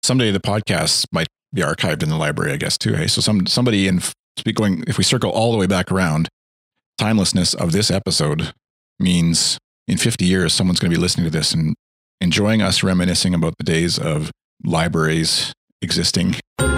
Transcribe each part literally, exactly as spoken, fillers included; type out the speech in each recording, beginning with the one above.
someday the podcast might be archived in the library, I guess, too. Hey, so some somebody in going, if we circle all the way back around, timelessness of this episode means in fifty years, someone's going to be listening to this and enjoying us reminiscing about the days of libraries existing.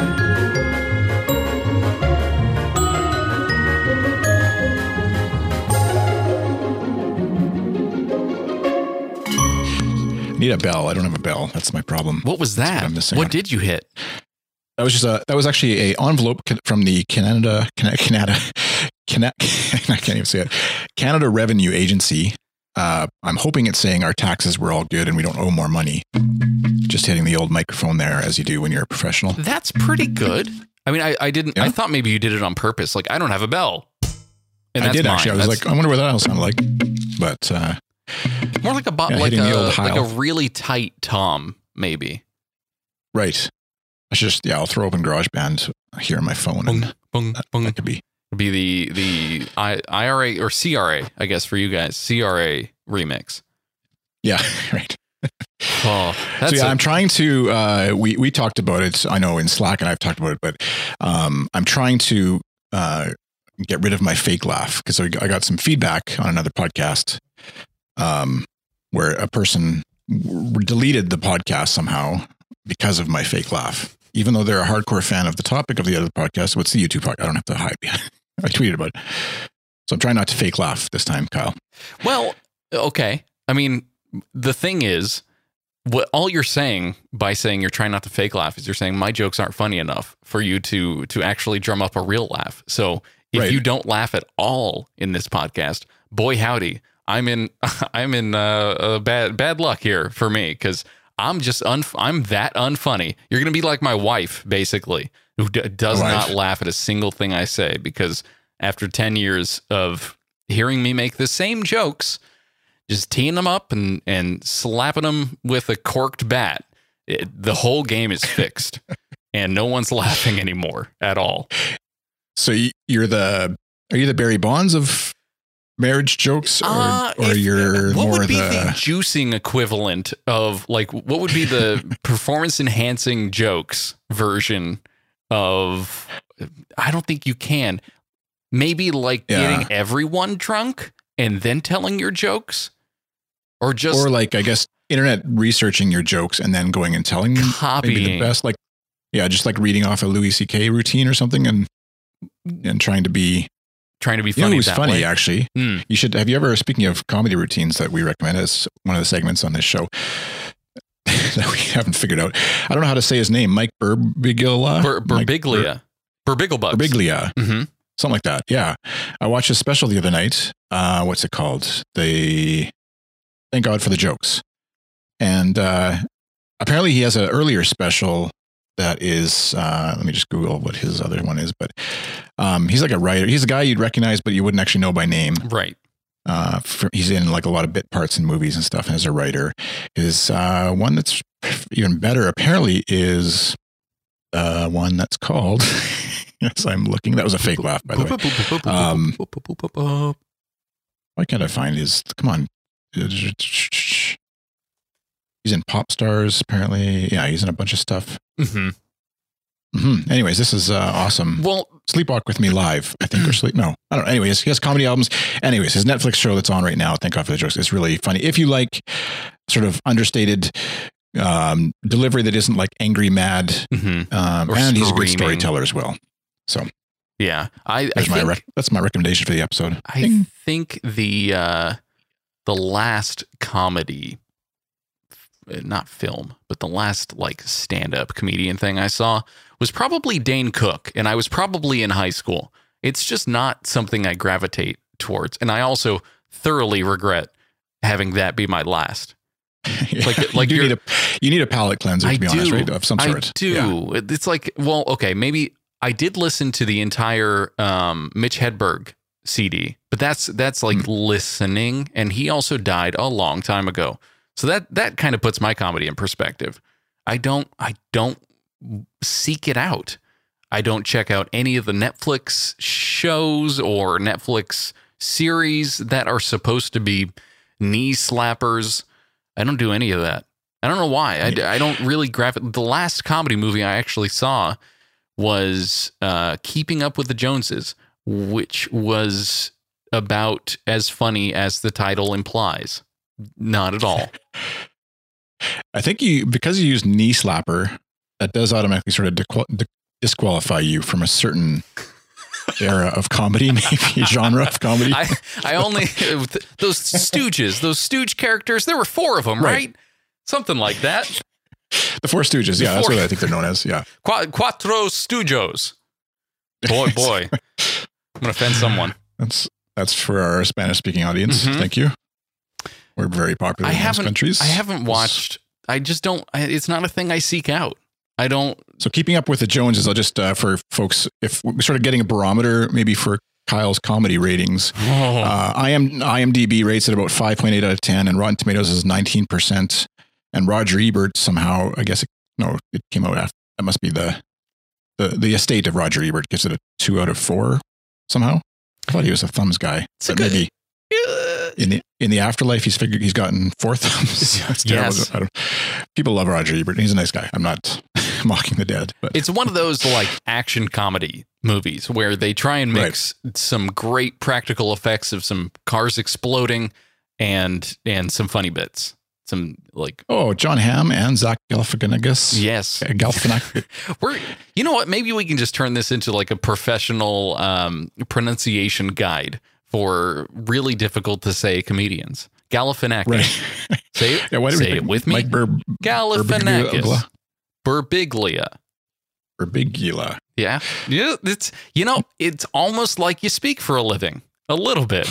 Need a bell. I don't have a bell. That's my problem. What was that? What, I'm missing what on. did you hit? That was just a. That was actually a envelope from the Canada, Canada, Canada. I can't even say it. Canada Revenue Agency. Uh, I'm hoping it's saying our taxes were all good and we don't owe more money. Just hitting the old microphone there, as you do when you're a professional. That's pretty good. I mean, I, I didn't. Yeah. I thought maybe you did it on purpose. Like, I don't have a bell. And I that's did mine. actually. I was that's, like, I wonder what that all sounded like. But uh, more like a bo- yeah, like a like Heil. a really tight tom, maybe. Right. I should just yeah. I'll throw open GarageBand here on my phone. Boom, and boom, that, boom. that could be. Be the the I, IRA or C R A, I guess, for you guys. C R A remix. Yeah, right. Oh, that's so yeah, a, I'm trying to. Uh, we we talked about it. I know in Slack, and I've talked about it, but um, I'm trying to uh, get rid of my fake laugh because I, I got some feedback on another podcast um, where a person w- deleted the podcast somehow because of my fake laugh, even though they're a hardcore fan of the topic of the other podcast. What's the YouTube podcast? I don't have to hide. I tweeted about it. So I'm trying not to fake laugh this time, Kyle. Well, okay. I mean, the thing is, what all you're saying by saying you're trying not to fake laugh is you're saying my jokes aren't funny enough for you to to actually drum up a real laugh. So if right. you don't laugh at all in this podcast, boy howdy, I'm in I'm in uh, uh, bad bad luck here for me because I'm just un I'm that unfunny. You're gonna be like my wife, basically, who d- does wife. not laugh at a single thing I say because after ten years of hearing me make the same jokes, just teeing them up and, and slapping them with a corked bat, it, the whole game is fixed and no one's laughing anymore at all. So you're the, are you the Barry Bonds of marriage jokes or, uh, or if, you're what more would be the... the juicing equivalent of like, what would be the performance enhancing jokes version of, I don't think you can. Maybe like yeah. getting everyone drunk and then telling your jokes, or just or like I guess internet researching your jokes and then going and telling copying maybe the best. Like yeah, just like reading off a Louis C K routine or something, and and trying to be trying to be you know funny. who's that funny way. actually. Mm. You should have you ever speaking of comedy routines that we recommend as one of the segments on this show that we haven't figured out. I don't know how to say his name. Mike Birbiglia. Bur- Birbiglia. Birbiglia. Birbiglia. Mm-hmm. Something like that. Yeah. I watched a special the other night. Uh, what's it called? The Thank God for the Jokes. And uh, apparently he has an earlier special that is, uh, let me just Google what his other one is. But um, he's like a writer. He's a guy you'd recognize, but you wouldn't actually know by name. Right. Uh, for, he's in like a lot of bit parts in movies and stuff. And as a writer, his uh, one that's even better apparently is uh, one that's called... Yes, I'm looking. That was a fake laugh, by the way. Um, why can't I find his? Come on. He's in Pop Stars, apparently. Yeah, he's in a bunch of stuff. Mm-hmm. Mm-hmm. Anyways, this is uh, awesome. Well, Sleepwalk with Me live, I think, or sleep. No, I don't know. Anyways, he has comedy albums. Anyways, his Netflix show that's on right now, Thank God for the Jokes, is really funny. If you like sort of understated um, delivery that isn't like angry, mad, mm-hmm. um, Or and he's a good screaming. storyteller as well. So yeah, I, I That's my think, rec- that's my recommendation for the episode. I think the uh, the last comedy, not film, but the last like stand-up comedian thing I saw was probably Dane Cook, and I was probably in high school. It's just not something I gravitate towards, and I also thoroughly regret having that be my last. Yeah. Like, like you you're- need a you need a palate cleanser to I be do. honest, right? Of some sort. I do. Yeah. It's like, well, okay, maybe I did listen to the entire um, Mitch Hedberg C D, but that's that's like mm. listening, and he also died a long time ago. So that that kind of puts my comedy in perspective. I don't I don't seek it out. I don't check out any of the Netflix shows or Netflix series that are supposed to be knee slappers. I don't do any of that. I don't know why. I, I don't really grab it. The last comedy movie I actually saw was uh, Keeping Up with the Joneses, which was about as funny as the title implies. Not at all. I think you, because you use Knee Slapper, that does automatically sort of dequal- de- disqualify you from a certain era of comedy, maybe genre of comedy. I, I only, those Stooges, those Stooge characters, there were four of them, right? right? Something like that. The Four Stooges, yeah, that's what I think they're known as, yeah. Qu- Quattro Stujos. Boy, boy. I'm going to offend someone. That's that's for our Spanish-speaking audience. Mm-hmm. Thank you. We're very popular I in those countries. I haven't watched, I just don't, it's not a thing I seek out. I don't. So Keeping Up with the Joneses, I'll just, uh, for folks, if we're sort of getting a barometer, maybe for Kyle's comedy ratings, oh. uh, I am IMDb rates at about five point eight out of ten, and Rotten Tomatoes is nineteen percent. And Roger Ebert somehow, I guess, it, no, it came out after, that must be the, the, the estate of Roger Ebert gives it a two out of four somehow. I thought he was a thumbs guy, but good, maybe uh, in the, in the afterlife, he's figured he's gotten four thumbs. That's yes. I don't, people love Roger Ebert. He's a nice guy. I'm not mocking the dead, but it's one of those like action comedy movies where they try and mix right. some great practical effects of some cars exploding and, and some funny bits. Some like oh John Hamm and Zach Galifianakis. Yes, Galifianakis. We're you know what? Maybe we can just turn this into like a professional um, pronunciation guide for really difficult to say comedians. Galifianakis. Right. Say it. Yeah, what say it with me. Mike Bur- Galifianakis. Birbiglia. Birbiglia. Yeah. Yeah. It's you know it's almost like you speak for a living a little bit.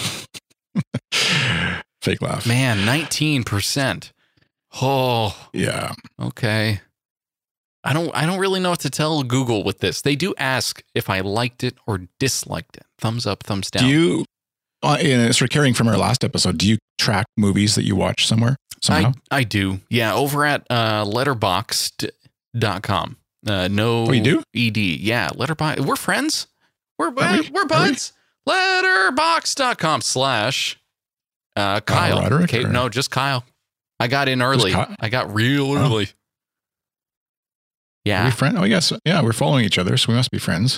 Fake laugh. Man, nineteen percent. Oh. Yeah. Okay. I don't I don't really know what to tell Google with this. They do ask if I liked it or disliked it. Thumbs up, thumbs down. Do you, uh, in sort of carrying from our last episode, do you track movies that you watch somewhere? Somehow? I, I do. Yeah, over at uh, letterboxd dot com. Uh, no oh, you do? E D. Yeah, Letterboxd. We're friends. We're, we? we're buds. We? letterboxd dot com slash Uh, Kyle. Uh, Roderick, okay, or? No, just Kyle. I got in early. I got real early. Oh. Yeah. Are we friends? Oh, yes. Yeah, we're following each other, so we must be friends.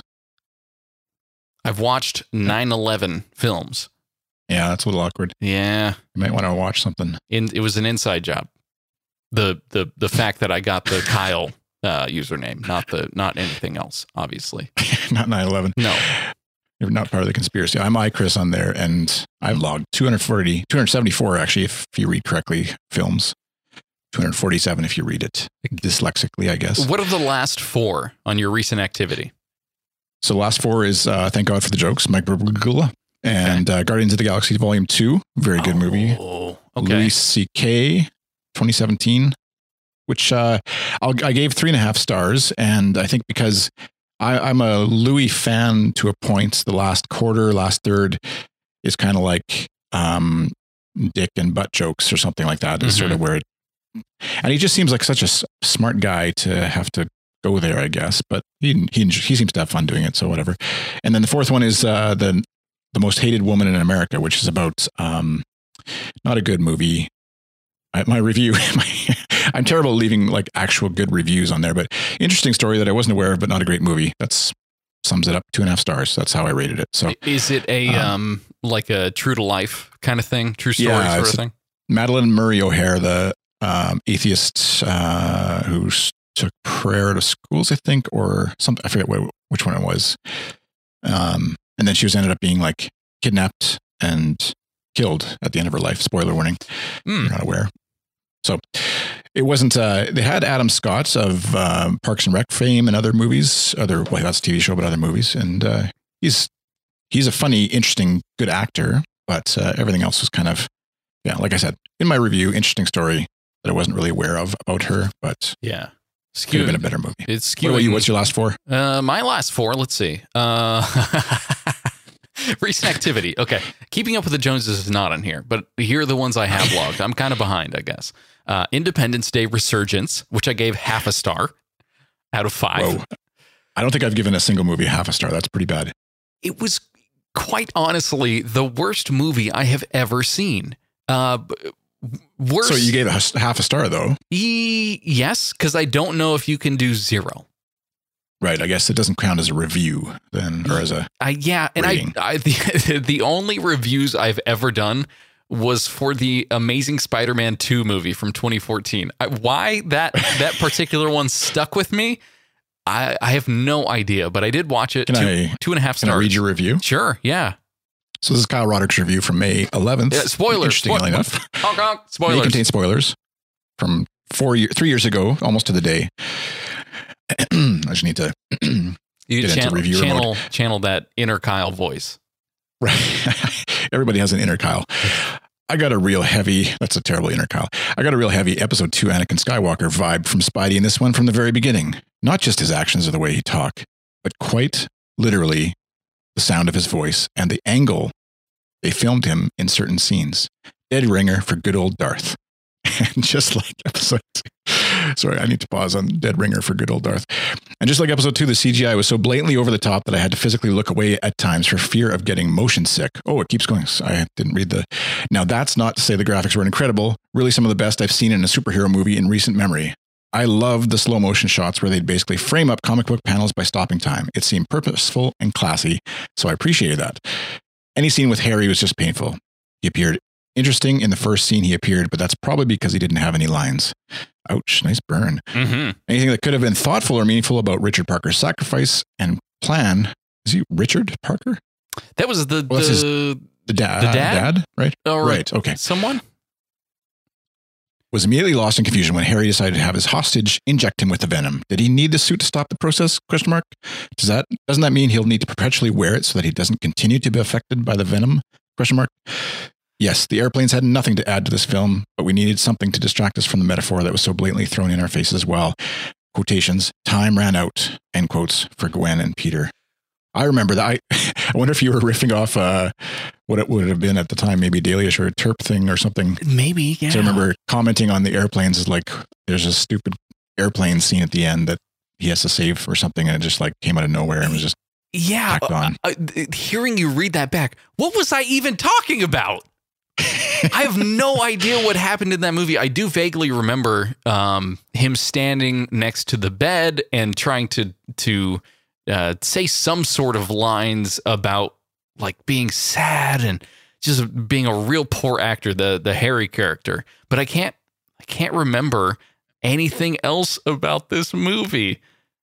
I've watched nine eleven films. Yeah, that's a little awkward. Yeah. You might want to watch something. In, it was an inside job. The the the fact that I got the Kyle uh, username, not the not anything else, obviously. Not nine eleven. No. You're not part of the conspiracy. I'm iChris on there, and I've logged two hundred forty, two hundred seventy-four actually, if you read correctly, films. two hundred forty-seven if you read it dyslexically, I guess. What are the last four on your recent activity? So the last four is uh, Thank God for the Jokes, Mike Birbiglia, and okay. uh, Guardians of the Galaxy Volume two, very good oh, movie. Okay. Louis C K, twenty seventeen, which uh, I'll, I gave three and a half stars, and I think because I, I'm a Louis fan to a point. The last quarter, last third is kind of like um, dick and butt jokes or something like that. Is mm-hmm. sort of where it, and he just seems like such a s- smart guy to have to go there, I guess. But he he he seems to have fun doing it, so whatever. And then the fourth one is uh, the the Most Hated Woman in America, which is about um, not a good movie. I, my review, my, I'm terrible at leaving like actual good reviews on there, but interesting story that I wasn't aware of, but not a great movie. That's sums it up. Two and a half stars. That's how I rated it. So is it a um, um like a true to life kind of thing, true story yeah, sort of thing? Madeline Murray O'Hare, the um, atheist uh, who took prayer to schools, I think, or something. I forget what, which one it was. Um, and then she was ended up being like kidnapped and killed at the end of her life. Spoiler warning. Mm. You're not aware. So it wasn't, uh, they had Adam Scott of uh, Parks and Rec fame and other movies, other, well, that's a T V show, but other movies. And uh, he's, he's a funny, interesting, good actor, but uh, everything else was kind of, yeah, like I said, in my review, interesting story that I wasn't really aware of about her, but yeah, skewed. Could have been a better movie. It's skewed. What about you? What's your last four? Uh, my last four, let's see. Uh, recent activity. Okay. Keeping Up with the Joneses is not on here, but here are the ones I have logged. I'm kind of behind, I guess. Uh, Independence Day Resurgence, which I gave half a star out of five. Whoa. I don't think I've given a single movie half a star. That's pretty bad. It was quite honestly the worst movie I have ever seen. Uh, Worse. So you gave it a half a star, though. E- yes, because I don't know if you can do zero. Right. I guess it doesn't count as a review then, or as a I yeah, and I, I the, the only reviews I've ever done was for the Amazing Spider-Man two movie from twenty fourteen. I, why that that particular one stuck with me, I, I have no idea, but I did watch it. Can two, I, two and a half stars. Can I read your review? Sure. Yeah. So this is Kyle Roderick's review from May eleventh. Yeah, spoilers. Interestingly Spo- enough, honk, honk, spoilers. May contain spoilers from four year, three years ago, almost to the day. I just need to you get channel, into reviewer channel, mode. channel that inner Kyle voice. Right. Everybody has an inner Kyle. I got a real heavy, that's a terrible inner Kyle. I got a real heavy episode two Anakin Skywalker vibe from Spidey in this one from the very beginning. Not just his actions or the way he talked, but quite literally the sound of his voice and the angle they filmed him in certain scenes. Dead ringer for good old Darth. And just like episode two, sorry, I need to pause on Dead Ringer for good old Darth. And just like episode two, the C G I was so blatantly over the top that I had to physically look away at times for fear of getting motion sick. Oh, it keeps going. I didn't read the. Now, that's not to say the graphics were incredible. Really, some of the best I've seen in a superhero movie in recent memory. I loved the slow motion shots where they'd basically frame up comic book panels by stopping time. It seemed purposeful and classy, so I appreciated that. Any scene with Harry was just painful. He appeared interesting in the first scene he appeared, but that's probably because he didn't have any lines. Ouch, nice burn. Mm-hmm. Anything that could have been thoughtful or meaningful about Richard Parker's sacrifice and plan. Is he Richard Parker? That was the Well, the, his, the dad. the dad? dad, right? Or right, okay. Someone? Was immediately lost in confusion when Harry decided to have his hostage inject him with the venom. Did he need the suit to stop the process? Question mark. Does that doesn't that mean he'll need to perpetually wear it so that he doesn't continue to be affected by the venom? Question mark. Yes, the airplanes had nothing to add to this film, but we needed something to distract us from the metaphor that was so blatantly thrown in our faces as well. Quotations. Time ran out. End quotes for Gwen and Peter. I remember that. I, I wonder if you were riffing off uh, what it would have been at the time, maybe Dailyish or a Terp thing or something. Maybe, yeah. So I remember commenting on the airplanes is like, there's a stupid airplane scene at the end that he has to save or something, and it just like came out of nowhere and was just yeah. tacked on. Uh, uh, hearing you read that back, what was I even talking about? I have no idea what happened in that movie. I do vaguely remember um, him standing next to the bed and trying to to uh, say some sort of lines about like being sad and just being a real poor actor, the the Harry character. But I can't I can't remember anything else about this movie.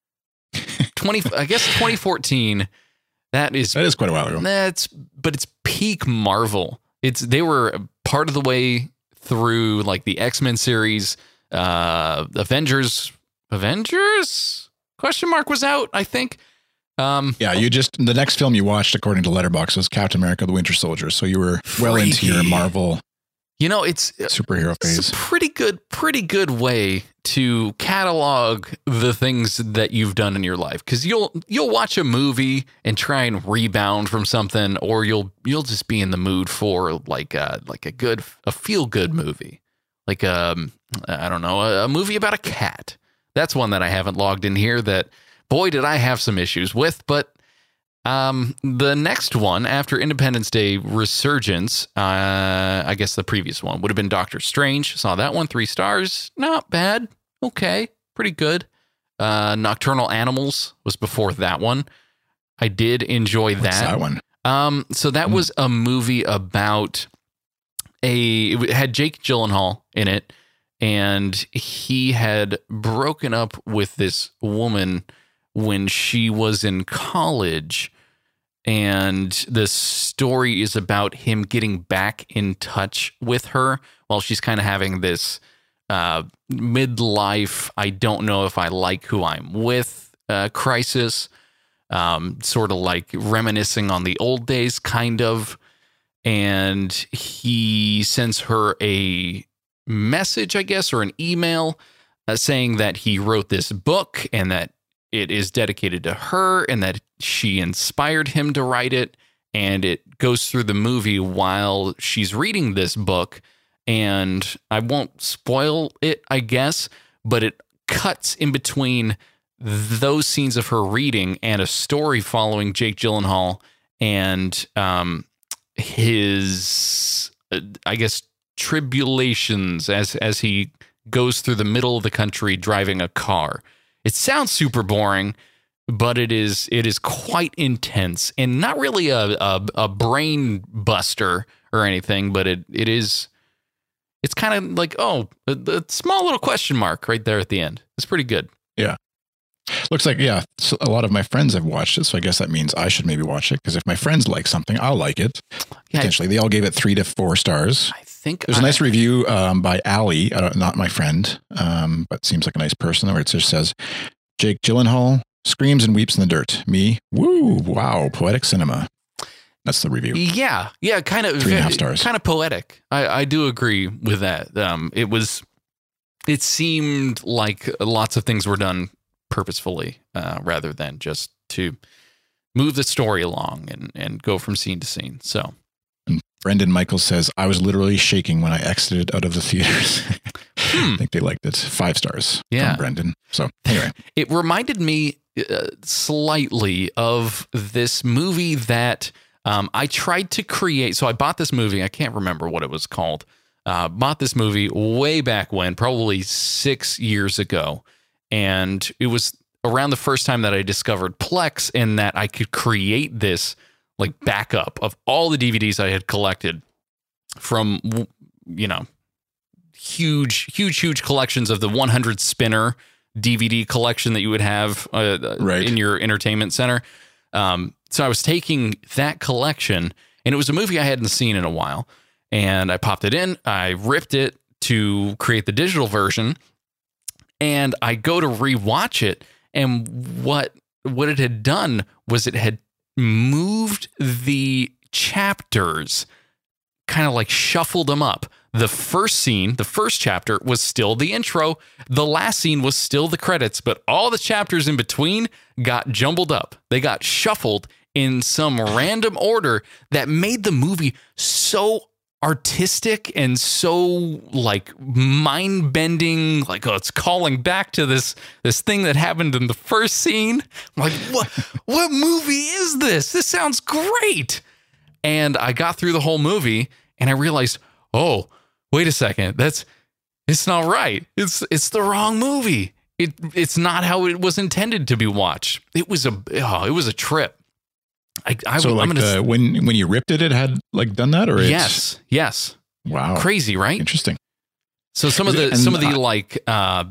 Twenty, I guess twenty fourteen. That is That is quite a while ago. That's but it's peak Marvel. It's they were part of the way through like the X-Men series, uh, Avengers, Avengers question mark was out, I think. Um, Yeah, you just the next film you watched, according to Letterboxd, was Captain America: The Winter Soldier. So you were well into Freaky. your Marvel you know, it's superhero it's phase. a pretty good, pretty good way to catalog the things that you've done in your life. Because you'll you'll watch a movie and try and rebound from something, or you'll you'll just be in the mood for like a like a good a feel good movie, like um I don't know a, a movie about a cat. That's one that I haven't logged in here. That boy did I have some issues with, but. Um, the next one after Independence Day Resurgence, uh, I guess the previous one would have been Doctor Strange. Saw that one, three stars. Not bad. Okay. Pretty good. Uh, Nocturnal Animals was before that one. I did enjoy What's that. that one? Um, so that Hmm. was a movie about a, it had Jake Gyllenhaal in it, and he had broken up with this woman when she was in college, and the story is about him getting back in touch with her while she's kind of having this uh, midlife, I don't know if I like who I'm with uh, crisis, um, sort of like reminiscing on the old days, kind of. And he sends her a message, I guess, or an email uh, saying that he wrote this book and that it is dedicated to her and that she inspired him to write it. And it goes through the movie while she's reading this book. And I won't spoil it, I guess, but it cuts in between those scenes of her reading and a story following Jake Gyllenhaal and um, his, uh, I guess, tribulations as as he goes through the middle of the country driving a car. It sounds super boring, but it is it is quite intense and not really a a, a brain buster or anything, but it it is it's kind of like, oh, a, a small little question mark right there at the end. It's pretty good. Yeah. Looks like, yeah, so a lot of my friends have watched it, so I guess that means I should maybe watch it, because if my friends like something, I'll like it. Yeah, potentially. They all gave it three to four stars. I think there's I, a nice review um, by Ali, uh, not my friend, um, but seems like a nice person, where it just says, Jake Gyllenhaal screams and weeps in the dirt. Me, woo, wow, poetic cinema. That's the review. Yeah, yeah, kind of three and a half stars. Kind of poetic. I, I do agree with that. Um, it was, it seemed like lots of things were done purposefully, uh, rather than just to move the story along and, and go from scene to scene. So, and Brendan Michaels says, I was literally shaking when I exited out of the theaters. hmm. I think they liked it. Five stars yeah. from Brendan. So anyway, it reminded me uh, slightly of this movie that um, I tried to create. So I bought this movie. I can't remember what it was called. Uh, bought this movie way back when, probably six years ago. And it was around the first time that I discovered Plex, and that I could create this like backup of all the D V Ds I had collected from, you know, huge, huge, huge collections of the one hundred spinner D V D collection that you would have uh, right. in your entertainment center. Um, so I was taking that collection, and it was a movie I hadn't seen in a while, and I popped it in, I ripped it to create the digital version. And I go to rewatch it, and what what it had done was it had moved the chapters, kind of like shuffled them up. The first scene, the first chapter was still the intro. The last scene was still the credits, but all the chapters in between got jumbled up. They got shuffled in some random order that made the movie so artistic and so like mind-bending, like, oh, it's calling back to this this thing that happened in the first scene. I'm like, what what movie is this? This sounds great. And I got through the whole movie, and I realized, oh, wait a second, that's it's not right. It's it's the wrong movie. It it's not how it was intended to be watched. It was a oh, it was a trip. I, I, so like I'm gonna, the, when when you ripped it, it had like done that, or it's, yes, yes. Wow, crazy, right? Interesting. So some Is of the it, some of the I, like uh,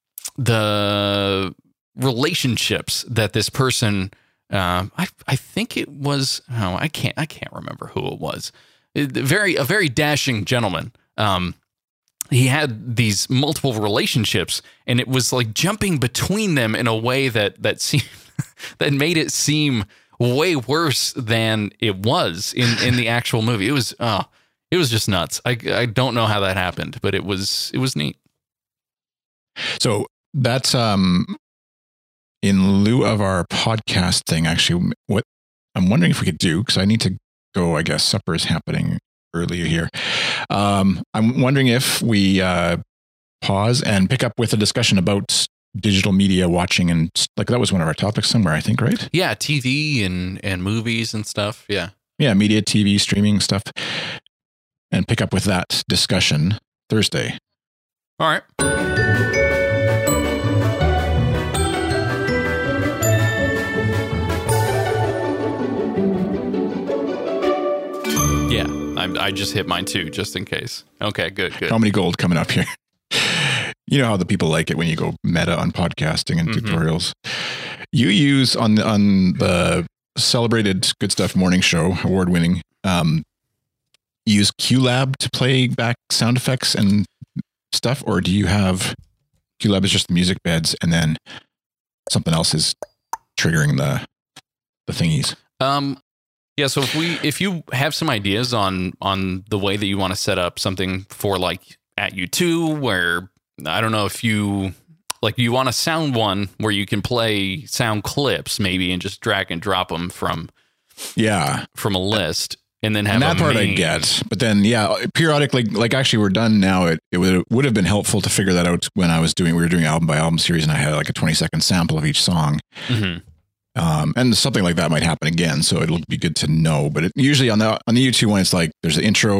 the relationships that this person, uh, I I think it was, oh, I can't I can't remember who it was. It, very a very dashing gentleman. Um, he had these multiple relationships, and it was like jumping between them in a way that that seemed that made it seem way worse than it was in, in the actual movie. It was, oh, it was just nuts. I, I don't know how that happened, but it was, it was neat. So that's, um, in lieu of our podcast thing, actually, what I'm wondering if we could do, because I need to go, I guess supper is happening earlier here. Um, I'm wondering if we, uh, pause and pick up with a discussion about digital media watching, and like that was one of our topics somewhere, I think, right? Yeah, T V and and movies and stuff. Yeah, yeah, media, T V, streaming stuff, and pick up with that discussion Thursday. All right. Yeah, I, I just hit mine too, just in case. Okay, good, good. Comedy gold coming up here. You know how the people like it when you go meta on podcasting and mm-hmm. tutorials. You use on the, on the celebrated Good Stuff Morning Show, award winning, um, use QLab to play back sound effects and stuff, or do you have QLab is just the music beds and then something else is triggering the the thingies? Um, yeah. So if we if you have some ideas on on the way that you want to set up something for like at U two, where I don't know if you like you want a sound one where you can play sound clips maybe and just drag and drop them from yeah from a list and then have and that part main. I get, but then yeah, periodically, like actually we're done now. It it would would have been helpful to figure that out when I was doing we were doing album by album series and I had like a twenty second sample of each song. Mm-hmm. Um, and something like that might happen again, so it'll be good to know. But it, usually on the on the U two one, it's like there's an intro,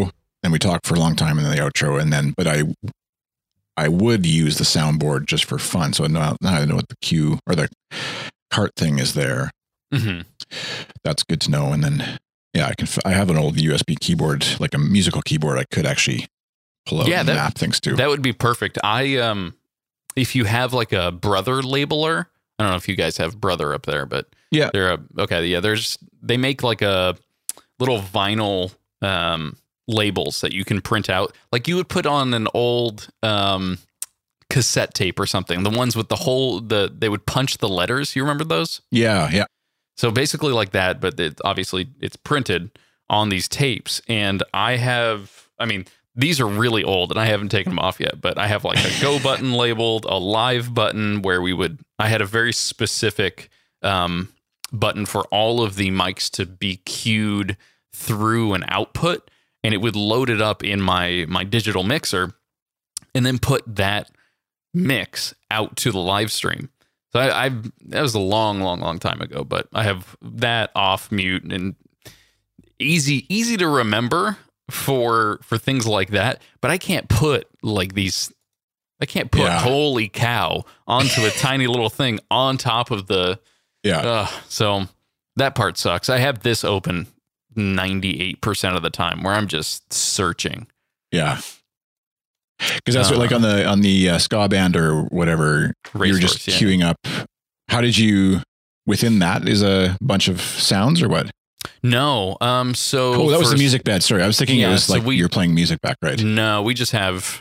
then we talk for a long time and then the outro. And then, but I, I would use the soundboard just for fun. So now, now I know what the cue or the cart thing is there. Mm-hmm. That's good to know. And then, yeah, I can, I have an old U S B keyboard, like a musical keyboard. I could actually pull out yeah, and that, map things to. That would be perfect. I, um, if you have like a Brother labeler, I don't know if you guys have Brother up there, but yeah, they're a, okay. Yeah. There's, they make like a little vinyl, um, labels that you can print out. Like you would put on an old, um, cassette tape or something, the ones with the whole, the, they would punch the letters. You remember those? Yeah. Yeah. So basically like that, but it, obviously it's printed on these tapes. And I have, I mean, these are really old and I haven't taken them off yet, but I have like a go button labeled, a live button where we would, I had a very specific um, button for all of the mics to be cued through an output, and it would load it up in my, my digital mixer and then put that mix out to the live stream. So I, I've, that was a long, long, long time ago, but I have that off mute and easy, easy to remember for for things like that, but I can't put like these I can't put yeah. holy cow onto a tiny little thing on top of the yeah uh, so that part sucks. I have this open ninety-eight percent of the time where I'm just searching. Yeah, because that's uh, what, like on the on the uh, ska band or whatever, you're just yeah. queuing up. How did you within that is a bunch of sounds or what? No, um, so oh, that was the music bed. Sorry, I was thinking yeah, it was so like we, you're playing music back, right? No, we just have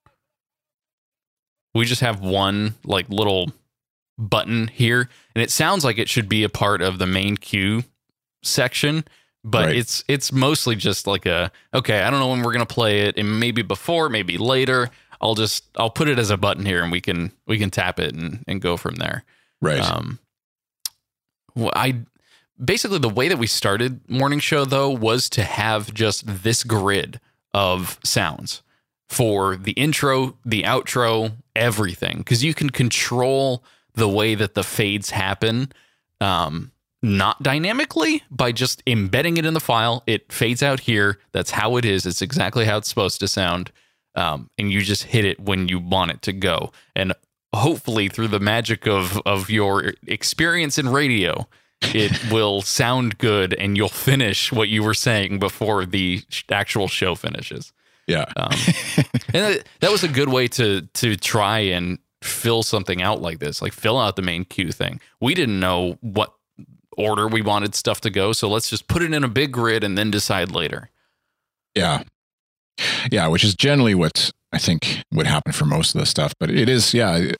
we just have one like little button here, and it sounds like it should be a part of the main cue section, but right. it's it's mostly just like a okay. I don't know when we're gonna play it, and maybe before, maybe later. I'll just I'll put it as a button here, and we can we can tap it and and go from there. Right. Um. Well, I. Basically, the way that we started Morning Show, though, was to have just this grid of sounds for the intro, the outro, everything. Because you can control the way that the fades happen, um, not dynamically, by just embedding it in the file. It fades out here. That's how it is. It's exactly how it's supposed to sound. Um, and you just hit it when you want it to go. And hopefully, through the magic of, of your experience in radio, it will sound good and you'll finish what you were saying before the actual show finishes. Yeah. Um, and that, that was a good way to, to try and fill something out like this, like fill out the main cue thing. We didn't know what order we wanted stuff to go. So let's just put it in a big grid and then decide later. Yeah. Yeah. Which is generally what I think would happen for most of the stuff, but it is, yeah,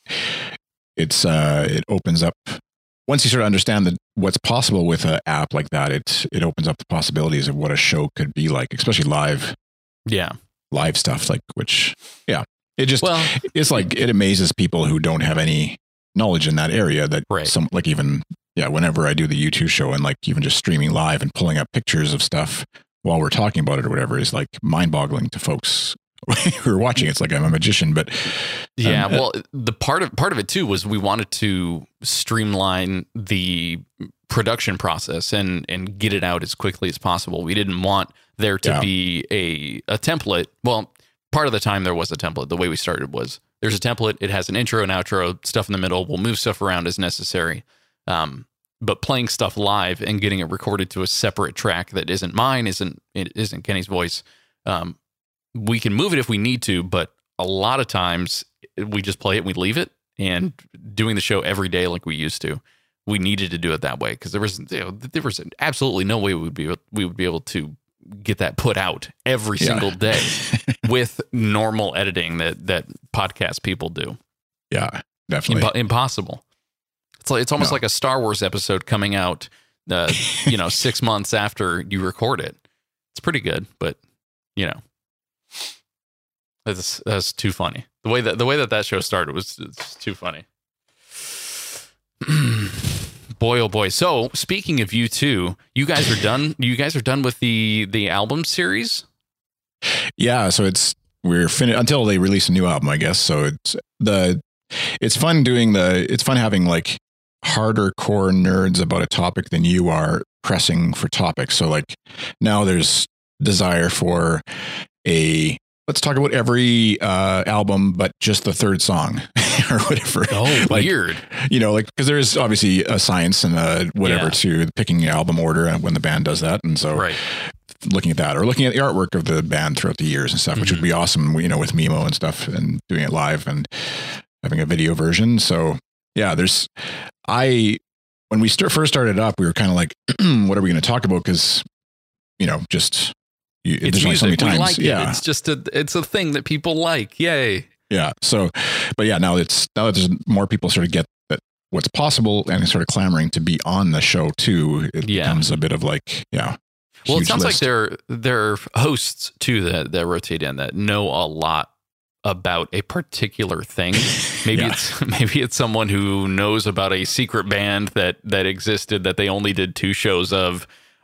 it's, uh, it opens up. Once you sort of understand that what's possible with an app like that, it it opens up the possibilities of what a show could be like, especially live. Yeah, live stuff like which, yeah, it just well, it's like it amazes people who don't have any knowledge in that area. That right. some like even yeah, whenever I do the YouTube show and like even just streaming live and pulling up pictures of stuff while we're talking about it or whatever is like mind-boggling to folks who are watching. It's like I'm a magician, but yeah, um, well, the part of part of it too was we wanted to streamline the production process and and get it out as quickly as possible. We didn't want there to yeah. be a a template. Well, part of the time there was a template. The way we started was there's a template. It has an intro and outro, stuff in the middle. We'll move stuff around as necessary. Um, but playing stuff live and getting it recorded to a separate track that isn't mine, isn't it isn't Kenny's voice. Um, we can move it if we need to, but a lot of times we just play it and we leave it. And doing the show every day like we used to, we needed to do it that way because there was you know, there was absolutely no way we would be we would be able to get that put out every yeah. single day with normal editing that that podcast people do. Yeah, definitely Impo- impossible. It's like it's almost no. like a Star Wars episode coming out, uh, you know, six months after you record it. It's pretty good, but you know. That's that's too funny. The way that the way that that show started was it's too funny. Boy, oh boy. So speaking of you two, you guys are done. You guys are done with the the album series. Yeah, so it's we're finished until they release a new album, I guess. So it's the it's fun doing the it's fun having like harder core nerds about a topic than you are pressing for topics. So like now there's desire for a let's talk about every uh, album, but just the third song or whatever. Oh, like, weird. You know, like because there is obviously a science and a whatever Yeah. to picking album order when the band does that, and so Right. looking at that or looking at the artwork of the band throughout the years and stuff, which Mhm. would be awesome. You know, with Mimo and stuff, and doing it live and having a video version. So yeah, there's I when we start, first started up, we were kind of like, what are we going to talk about? Because you know, just you, It's there's only so many music. We times. like yeah. it. It's just a it's a thing that people like. Yay. Yeah. So, but yeah, now it's now that there's more people sort of get that what's possible and sort of clamoring to be on the show too. It Yeah. becomes a bit of like, yeah. Well, it huge sounds list. like there there are hosts too that that rotate in that know a lot about a particular thing. Maybe Yeah. it's maybe it's someone who knows about a secret band that that existed that they only did two shows of,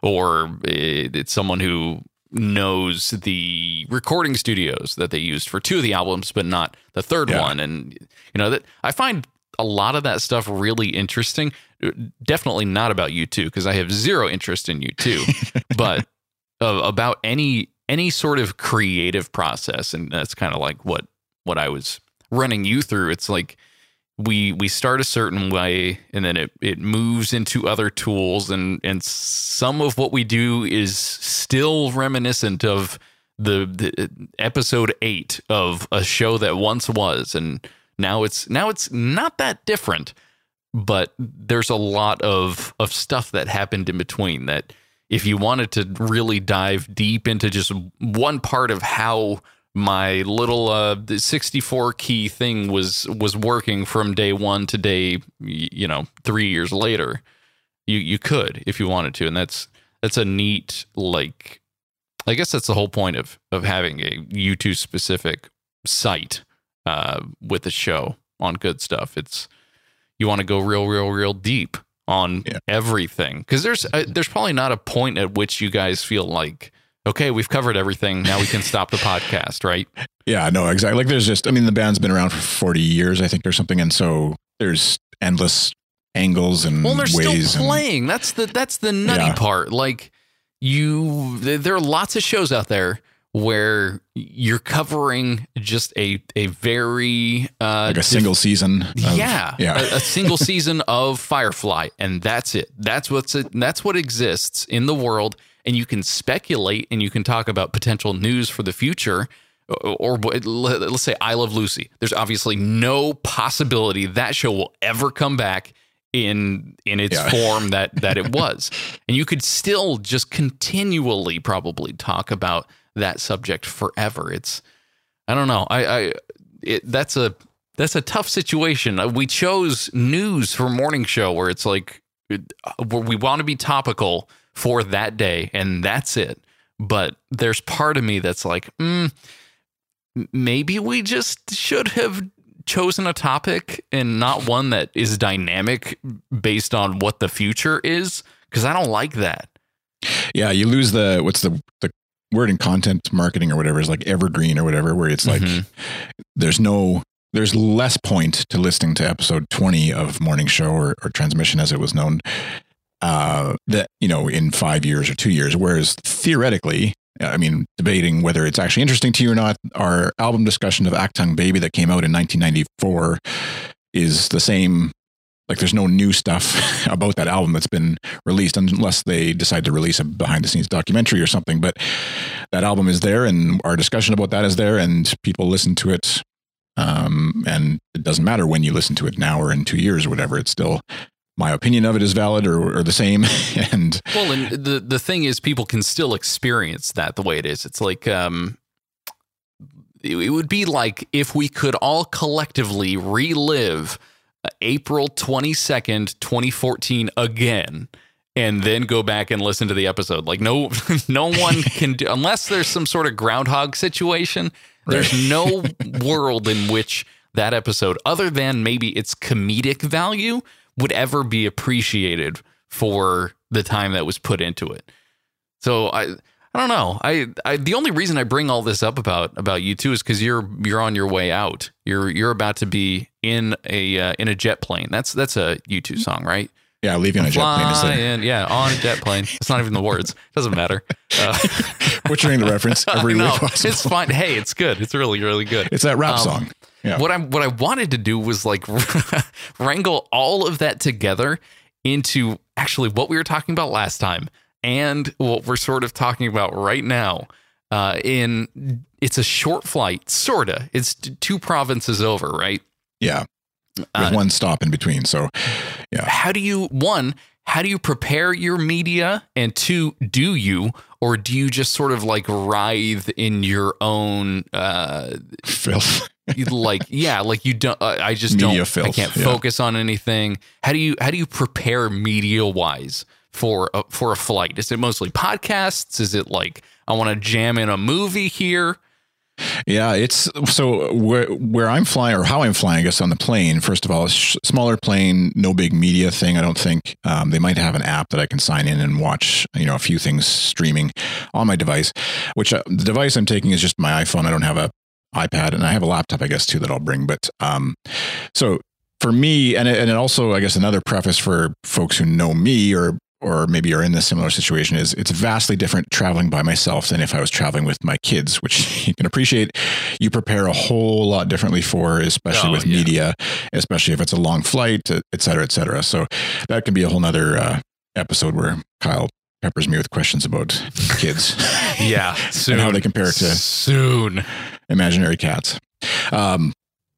or it, it's someone who knows the recording studios that they used for two of the albums, but not the third Yeah. one. And you know that I find a lot of that stuff really interesting. Definitely not about U two because I have zero interest in U two, but uh, about any any sort of creative process, and that's kind of like what what I was running you through. It's like we we start a certain way, and then it it moves into other tools, and and some of what we do is still reminiscent of the, the episode eight of a show that once was, and now it's now it's not that different. But there's a lot of, of stuff that happened in between that if you wanted to really dive deep into just one part of how my little uh, sixty-four key thing was was working from day one to day, you know, three years later, you you could if you wanted to. And that's that's a neat, like, I guess that's the whole point of, of having a U two specific site uh, with the show on Good Stuff. It's you want to go real, real, real deep on Yeah. everything. Because there's uh, there's probably not a point at which you guys feel like, okay, we've covered everything. Now we can stop the podcast, right? Yeah, no, exactly. Like there's just, I mean, the band's been around for forty years, I think, or something. And so there's endless angles and Well, they're ways. still playing. That's the that's the nutty Yeah. part. Like you, there are lots of shows out there where you're covering just a a very uh, and like a single season. Of, yeah, Yeah. a, a single season of Firefly, and that's it. That's what's it. That's what exists in the world, and you can speculate and you can talk about potential news for the future. Or, or let's say I Love Lucy. There's obviously no possibility that show will ever come back in in its Yeah. form that that it was, and you could still just continually probably talk about that subject forever. It's I don't know. I, I it, that's a that's a tough situation. Uh, We chose news for morning show where it's like it- where we want to be topical for that day, and that's it. But there's part of me that's like, mm, maybe we just should have chosen a topic and not one that is dynamic based on what the future is, because I don't like that. Yeah, you lose the, what's the, the word in content marketing or whatever is like evergreen or whatever, where it's like, Mhm. there's no, there's less point to listening to episode twenty of Morning Show or, or Transmission as it was known, uh, that, you know, in five years or two years. Whereas theoretically, I mean, debating whether it's actually interesting to you or not, our album discussion of Actung Baby that came out in nineteen ninety-four is the same. Like there's no new stuff about that album that's been released unless they decide to release a behind the scenes documentary or something. But that album is there and our discussion about that is there and people listen to it. Um, and it doesn't matter when you listen to it now or in two years or whatever. It's still, my opinion of it is valid or, or the same. And Well, and the the thing is, people can still experience that the way it is. It's like um, it, it would be like if we could all collectively relive April twenty-second, twenty fourteen again, and then go back and listen to the episode. Like no, no one can do, unless there's some sort of groundhog situation. There's Right. no world in which that episode, other than maybe its comedic value, would ever be appreciated for the time that was put into it. So I, I don't know. I, I the only reason I bring all this up about about you two is because you're you're on your way out. You're you're about to be in a uh, in a jet plane. That's that's a U two song, right? Yeah, leaving on a jet plane is Flying, yeah, on a jet plane. It's not even the words. Doesn't matter. Uh, butchering the reference every no, way possible. it's fine. Hey, it's good. It's really, really good. It's that rap Um, song. Yeah. What I what I wanted to do was like wrangle all of that together into actually what we were talking about last time and what we're sort of talking about right now. Uh, in it's a short flight, sorta. It's t- two provinces over, right? Yeah. With Uh, one stop in between. So, yeah. How do you one? How do you prepare your media? And two, do you or do you just sort of like writhe in your own uh, Filth. you like yeah like you don't uh, I just Media don't filth, I can't yeah. focus on anything. How do you how do you prepare media wise for a, for a flight? Is it mostly podcasts? Is it like I want to jam in a movie here? Yeah, it's so where where I'm flying or how I'm flying, I guess, on the plane. First of all, a sh- smaller plane, no big media thing. I don't think um, they might have an app that I can sign in and watch, you know, a few things streaming on my device. Which uh, the device I'm taking is just my iPhone. I don't have a iPad, and I have a laptop, I guess, too, that I'll bring. But um, so for me, and it, and it also, I guess, another preface for folks who know me or or maybe are in this similar situation is it's vastly different traveling by myself than if I was traveling with my kids, which you can appreciate. You prepare a whole lot differently for, especially Oh, with yeah. media, especially if it's a long flight, et cetera, et cetera. So that can be a whole nother uh, episode where Kyle peppers me with questions about kids Yeah, soon. and how they compare to soon. imaginary cats. Um,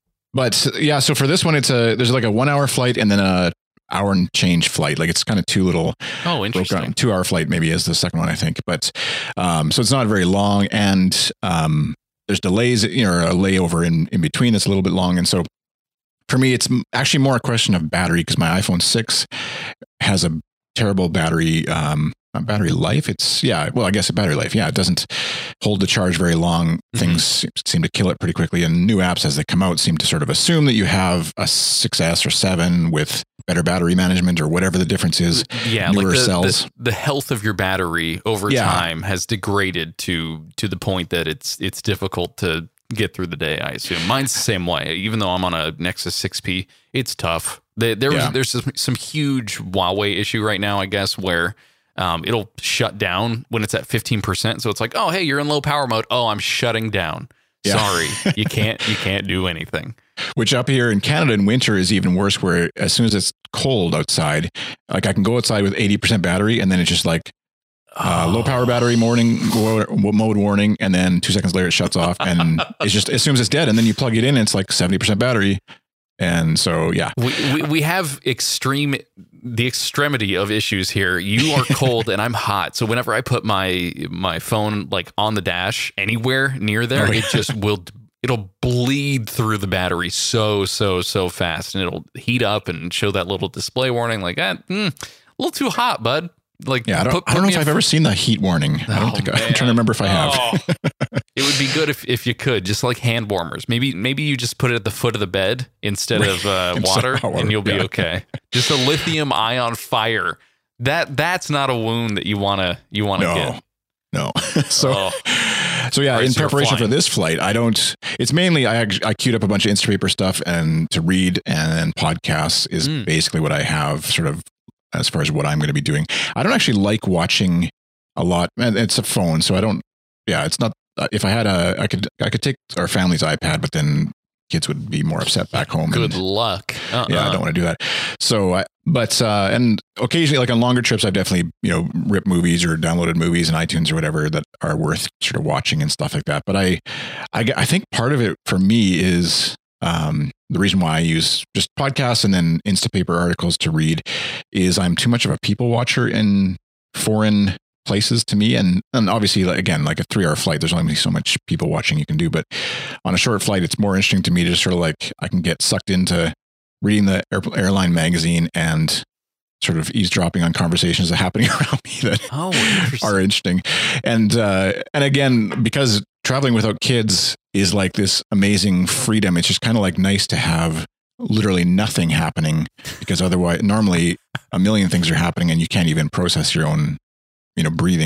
but yeah, so for this one, it's a, there's like a one hour flight and then a hour and change flight. Like it's kind of two little Oh, interesting. two hour flight maybe is the second one, I think. But um, so it's not very long, and um, there's delays, you know, a layover in, in between that's a little bit long. And so for me, it's m- actually more a question of battery because my iPhone six has a terrible battery, um, not battery life. It's yeah, well, I guess a battery life. Yeah, it doesn't hold the charge very long. Mm-hmm. Things se- seem to kill it pretty quickly. And new apps as they come out seem to sort of assume that you have a six S or seven with better battery management or whatever the difference is. Yeah, newer like the, cells. the the health of your battery over Yeah. time has degraded to to the point that it's it's difficult to get through the day. I assume mine's the same way. Even though I'm on a Nexus six P, it's tough. There, there was Yeah. there's some, some huge Huawei issue right now, I guess, where um, it'll shut down when it's at fifteen percent. So it's like, oh, hey, you're in low power mode. Oh, I'm shutting down. Yeah. Sorry, you can't you can't do anything. Which up here in Canada in winter is even worse, where as soon as it's cold outside, like I can go outside with eighty percent battery and then it's just like uh, Oh. low power battery morning wa- mode warning. And then two seconds later it shuts off and it's just assumes it's dead. And then you plug it in and it's like seventy percent battery. And so, yeah. We, we we have extreme the extremity of issues here. You are cold and I'm hot. So whenever I put my my phone like on the dash anywhere near there, Oh, yeah. it just will it'll bleed through the battery so so so fast, and it'll heat up and show that little display warning like that. Eh, mm, a little too hot, bud. Like Yeah, I don't, put- I don't put know me if in I've ever seen the heat warning. I don't Oh, think I, I'm man. trying to remember if I have. Oh. It would be good if, if you could, just like hand warmers. Maybe maybe you just put it at the foot of the bed instead of uh, Instead water, of hot water, and you'll be yeah. okay. Just a lithium ion fire. That that's not a wound that you wanna you wanna No, get. no. so, Oh. so yeah, Right, in so you're preparation for flying. this flight, I don't, it's mainly, I, act- I queued up a bunch of Instapaper stuff and to read, and then podcasts is Mm. basically what I have sort of as far as what I'm going to be doing. I don't actually like watching a lot, and it's a phone. So I don't, yeah, it's not, uh, if I had a, I could, I could take our family's iPad, but then kids would be more upset back home. Good and, luck. Uh-uh. yeah, I don't want to do that. So, I, but, uh, and occasionally, like on longer trips, I've definitely, you know, ripped movies or downloaded movies in iTunes or whatever that are worth sort of watching and stuff like that. But I, I, I think part of it for me is, um, the reason why I use just podcasts and then Instapaper articles to read is I'm too much of a people watcher in foreign places to me. And, and obviously, like, again, like a three hour flight, there's only so much people watching you can do. But on a short flight, it's more interesting to me to just sort of like, I can get sucked into reading the air, airline magazine and sort of eavesdropping on conversations that are happening around me that Oh, interesting. are interesting. And, uh, and again, because traveling without kids is like this amazing freedom, it's just kind of like nice to have literally nothing happening, because otherwise normally a million things are happening and you can't even process your own, you know, breathing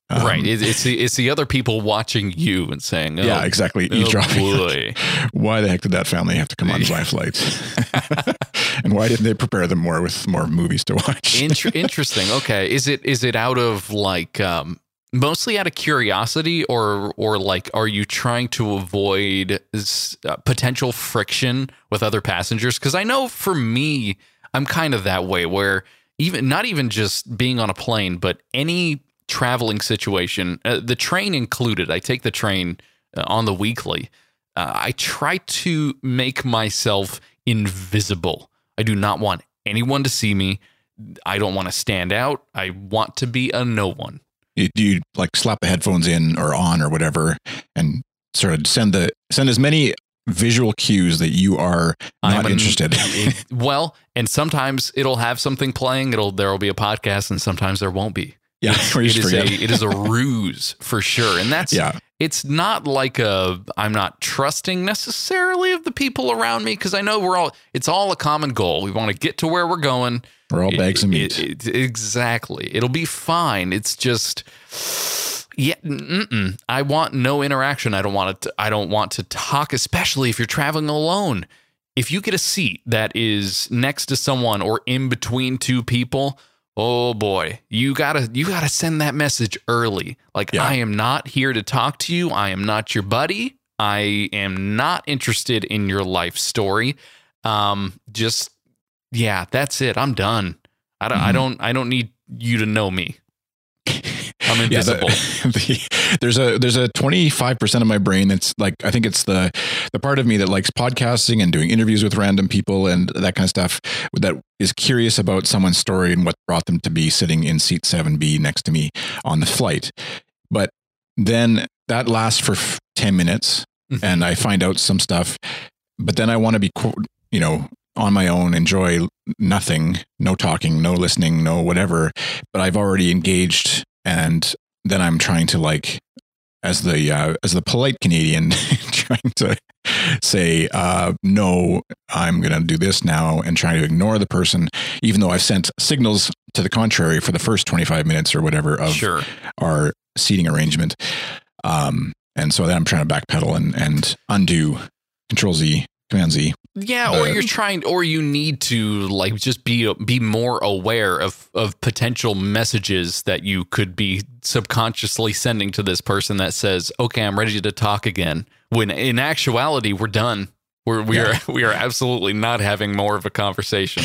Um, right. It, it's the it's the other people watching you and saying, oh, yeah, exactly. Oh Eavesdropping. boy. Why the heck did that family have to come on my flight? And why didn't they prepare them more with more movies to watch? Inter- interesting. Okay. Is it is it out of like um, mostly out of curiosity, or or like are you trying to avoid uh, potential friction with other passengers? Because I know for me, I'm kind of that way where even not even just being on a plane, but any traveling situation, uh, the train included. I take the train uh, on the weekly. Uh, I try to make myself invisible. I do not want anyone to see me. I don't want to stand out. I want to be a no one. You, do you like slap the headphones in or on or whatever and sort of send the send as many visual cues that you are not I'm interested? An, well, and sometimes it'll have something playing. It'll there will be a podcast, and sometimes there won't be. Yeah, it is a it is a ruse for sure, and that's yeah. It's not like a I'm not trusting necessarily of the people around me, because I know we're all it's all a common goal. We want to get to where we're going. We're all bags it, of meat. It, it, exactly. It'll be fine. It's just yeah. Mm-mm. I want no interaction. I don't want to. I don't want to talk, especially if you're traveling alone. If you get a seat that is next to someone or in between two people, oh boy, you gotta you gotta send that message early. Like, yeah. I am not here to talk to you. I am not your buddy. I am not interested in your life story. Um, just yeah, that's it. I'm done. I don't. Mm-hmm. I don't. I don't need you to know me. I'm invisible. Yeah, the, the, there's a there's a twenty-five percent of my brain that's like, I think it's the the part of me that likes podcasting and doing interviews with random people and that kind of stuff, that is curious about someone's story and what brought them to be sitting in seat seven B next to me on the flight. But then that lasts for ten minutes mm-hmm. and I find out some stuff, but then I want to be, you know, on my own, enjoy nothing, no talking, no listening, no whatever, but I've already engaged. And then I'm trying to, like, as the uh, as the polite Canadian, trying to say, uh, no, I'm going to do this now, and trying to ignore the person, even though I've sent signals to the contrary for the first twenty-five minutes or whatever of sure. our seating arrangement. Um, and so then I'm trying to backpedal and, and undo, Control Z, Command Z. Yeah, or uh, you're trying, or you need to like just be be more aware of of potential messages that you could be subconsciously sending to this person that says, "Okay, I'm ready to talk again." When in actuality, we're done. We're we yeah. are we are absolutely not having more of a conversation.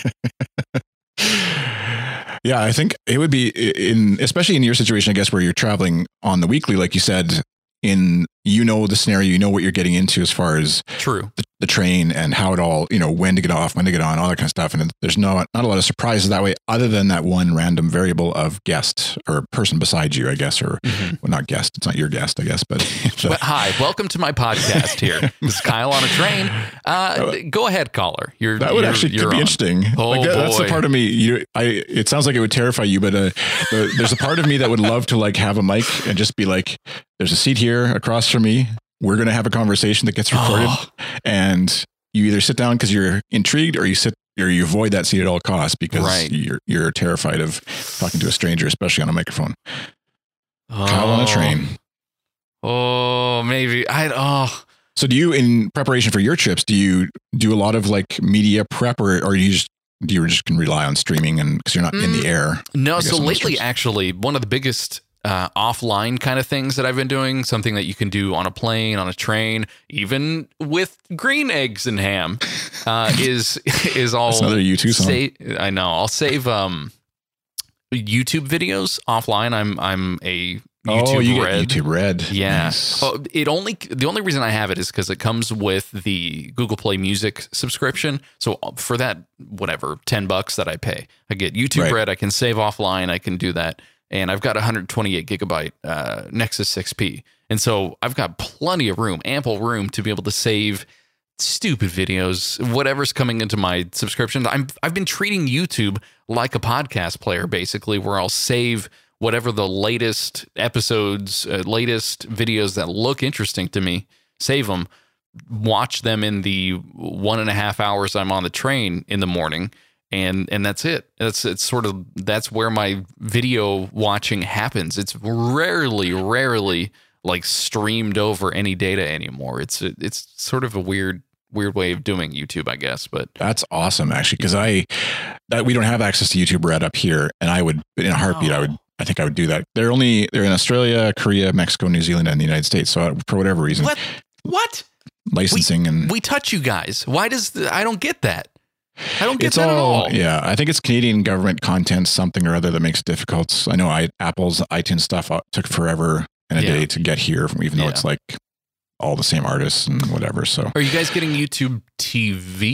Yeah, I think it would be in, especially in your situation, I guess, where you're traveling on the weekly, like you said. In, you know, the scenario, you know what you're getting into as far as true the, the train and how it all, you know, when to get off, when to get on, all that kind of stuff. And there's no, not a lot of surprises that way, other than that one random variable of guest or person beside you, I guess, or mm-hmm. well, not guest. It's not your guest, I guess, but. Well, hi, welcome to my podcast here. This is Kyle on a train. Uh, go ahead, caller. You're, that would you're, actually could be on. interesting. Oh, like, boy. That's the part of me. You, I. It sounds like it would terrify you, but uh, the, there's a part of me that would love to like have a mic and just be like, there's a seat here across from me. We're going to have a conversation that gets recorded, oh. and you either sit down because you're intrigued, or you sit or you avoid that seat at all costs because right. you're you're terrified of talking to a stranger, especially on a microphone. Oh. Kyle on a train. Oh, maybe I. Oh, so do you, in preparation for your trips, do you do a lot of like media prep, or or you just do you just can rely on streaming and because you're not mm, in the air? No. So lately, actually, one of the biggest Uh, offline kind of things that I've been doing, something that you can do on a plane, on a train, even with green eggs and ham, uh, is is all. That's another YouTube song. Say, I know. I'll save um, YouTube videos offline. I'm I'm a YouTube oh, you Red. Get YouTube Red. Yeah. Nice. Oh, it only the only reason I have it is because it comes with the Google Play Music subscription. So for that, whatever ten bucks that I pay, I get YouTube right. Red. I can save offline. I can do that. And I've got a one hundred twenty-eight gigabyte uh, Nexus six P. And so I've got plenty of room, ample room to be able to save stupid videos, whatever's coming into my subscription. I'm, I've been treating YouTube like a podcast player, basically, where I'll save whatever the latest episodes, uh, latest videos that look interesting to me, save them, watch them in the one and a half hours I'm on the train in the morning, and and that's it. That's it's sort of that's where my video watching happens. It's rarely, rarely like streamed over any data anymore. It's it's sort of a weird weird way of doing YouTube, I guess. But that's awesome, actually, because I that we don't have access to YouTube Red up here, and I would in a heartbeat, oh. I would. I think I would do that. They're only they're in Australia, Korea, Mexico, New Zealand, and the United States. So for whatever reason, what what licensing we, and we touch you guys. Why does the, I don't get that? I don't get it's that all, at all. Yeah, I think it's Canadian government content, something or other that makes it difficult. I know I, Apple's iTunes stuff took forever and a yeah. day to get here, even though yeah. it's like all the same artists and whatever. So are you guys getting YouTube T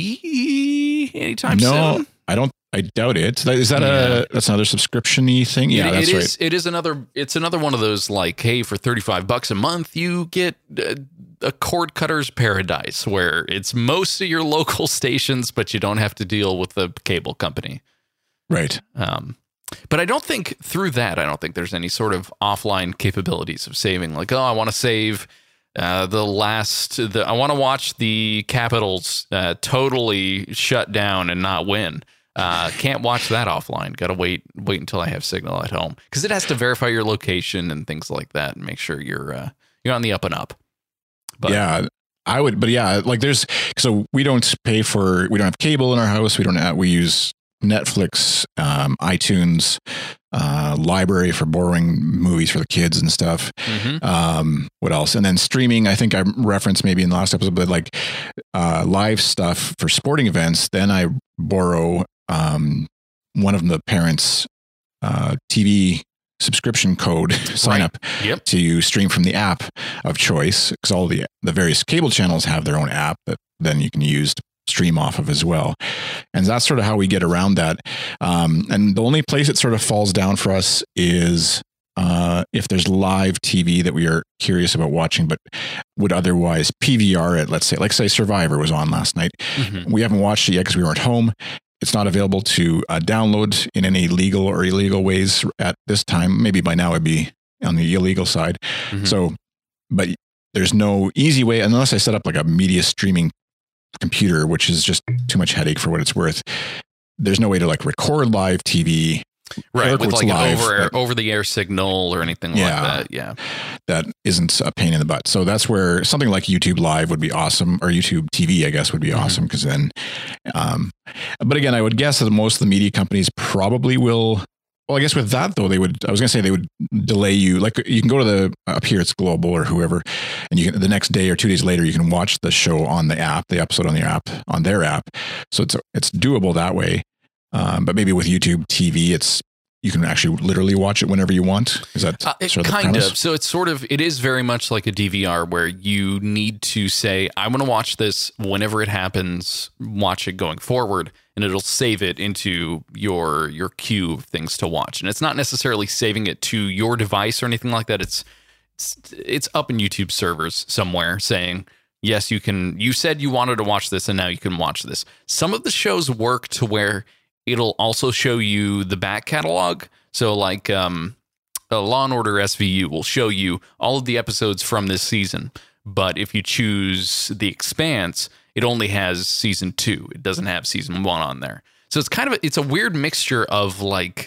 V anytime no, soon? I don't. I doubt it. Is that yeah. a that's another subscription-y thing? Yeah, it, that's it right. Is, it is another. It's another one of those like, hey, for thirty-five bucks a month, you get a, a cord cutter's paradise, where it's most of your local stations, but you don't have to deal with the cable company. Right. Um, but I don't think through that, I don't think there's any sort of offline capabilities of saving. Like, oh, I want to save uh, the last. The I want to watch the Capitals uh, totally shut down and not win. Uh, can't watch that offline. Got to wait, wait until I have signal at home, because it has to verify your location and things like that, and make sure you're uh, you're on the up and up. But yeah, I would. But yeah, like there's so we don't pay for we don't have cable in our house. We don't have, we use Netflix, um, iTunes, uh, library for borrowing movies for the kids and stuff. Mm-hmm. Um, what else? And then streaming. I think I referenced maybe in the last episode, but like uh, live stuff for sporting events. Then I borrow. Um, one of the parents' uh, T V subscription code sign right. up yep. to stream from the app of choice, because all the the various cable channels have their own app that then you can use to stream off of as well. And that's sort of how we get around that. Um, and the only place it sort of falls down for us is uh, if there's live T V that we are curious about watching, but would otherwise P V R it. Let's say, like say Survivor was on last night. Mm-hmm. We haven't watched it yet because we weren't home. It's not available to uh, download in any legal or illegal ways at this time. Maybe by now it'd be on the illegal side. Mm-hmm. So, but there's no easy way, unless I set up like a media streaming computer, which is just too much headache for what it's worth. There's no way to like record live T V. Right, with like live, an over, that, over the air signal or anything yeah, like that. Yeah. That isn't a pain in the butt. So that's where something like YouTube Live would be awesome, or YouTube T V, I guess, would be mm-hmm. awesome. Because then, um, but again, I would guess that most of the media companies probably will. Well, I guess with that though, they would. I was going to say they would delay you. Like you can go to the up here, it's Global or whoever, and you can the next day or two days later, you can watch the show on the app, the episode on the app, on their app. So it's it's doable that way. Um, but maybe with YouTube T V, it's you can actually literally watch it whenever you want. Is that uh, it, sort of kind of? So it's sort of it is very much like a D V R where you need to say, I want to watch this whenever it happens. Watch it going forward, and it'll save it into your your queue of things to watch. And it's not necessarily saving it to your device or anything like that. It's it's it's up in YouTube servers somewhere saying, yes, you can. You said you wanted to watch this, and now you can watch this. Some of the shows work to where it'll also show you the back catalog. So like um, a Law and Order S V U will show you all of the episodes from this season. But if you choose The Expanse, it only has season two. It doesn't have season one on there. So it's kind of a, it's a weird mixture of like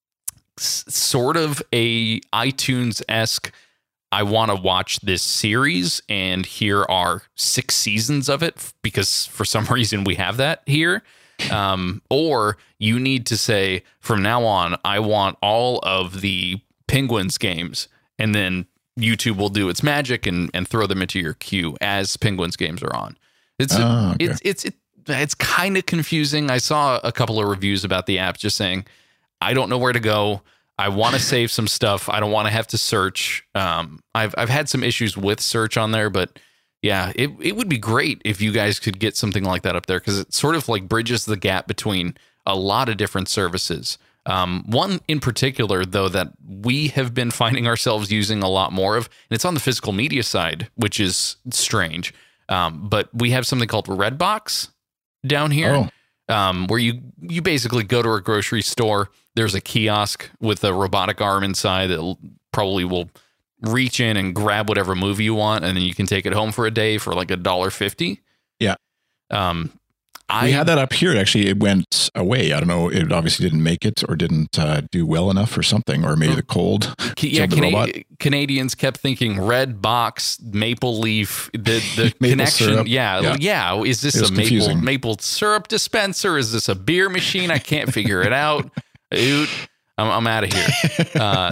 s- sort of a iTunes-esque, I want to watch this series and here are six seasons of it because for some reason we have that here. Um, or you need to say from now on, I want all of the Penguins games, and then YouTube will do its magic and, and throw them into your queue as Penguins games are on. It's oh, okay. it's it's it, it's kind of confusing. I saw a couple of reviews about the app just saying, I don't know where to go. I want to save some stuff. I don't want to have to search. Um, I've I've had some issues with search on there, but yeah, it, it would be great if you guys could get something like that up there because it sort of like bridges the gap between a lot of different services. Um, one in particular, though, that we have been finding ourselves using a lot more of, and it's on the physical media side, which is strange. Um, but we have something called Redbox down here, oh. um, where you you basically go to a grocery store. There's a kiosk with a robotic arm inside that probably will reach in and grab whatever movie you want, and then you can take it home for a day for like a dollar fifty. Yeah. Um, I we had that up here. Actually, it went away. I don't know. It obviously didn't make it or didn't uh, do well enough or something, or maybe the cold. Yeah, the Cana- robot. Canadians kept thinking red box, maple leaf, the the Maple connection. Yeah, Yeah. yeah, Is this It a was maple confusing. maple syrup dispenser? Is this a beer machine? I can't figure it out. Oot, I'm, I'm out of here. Uh,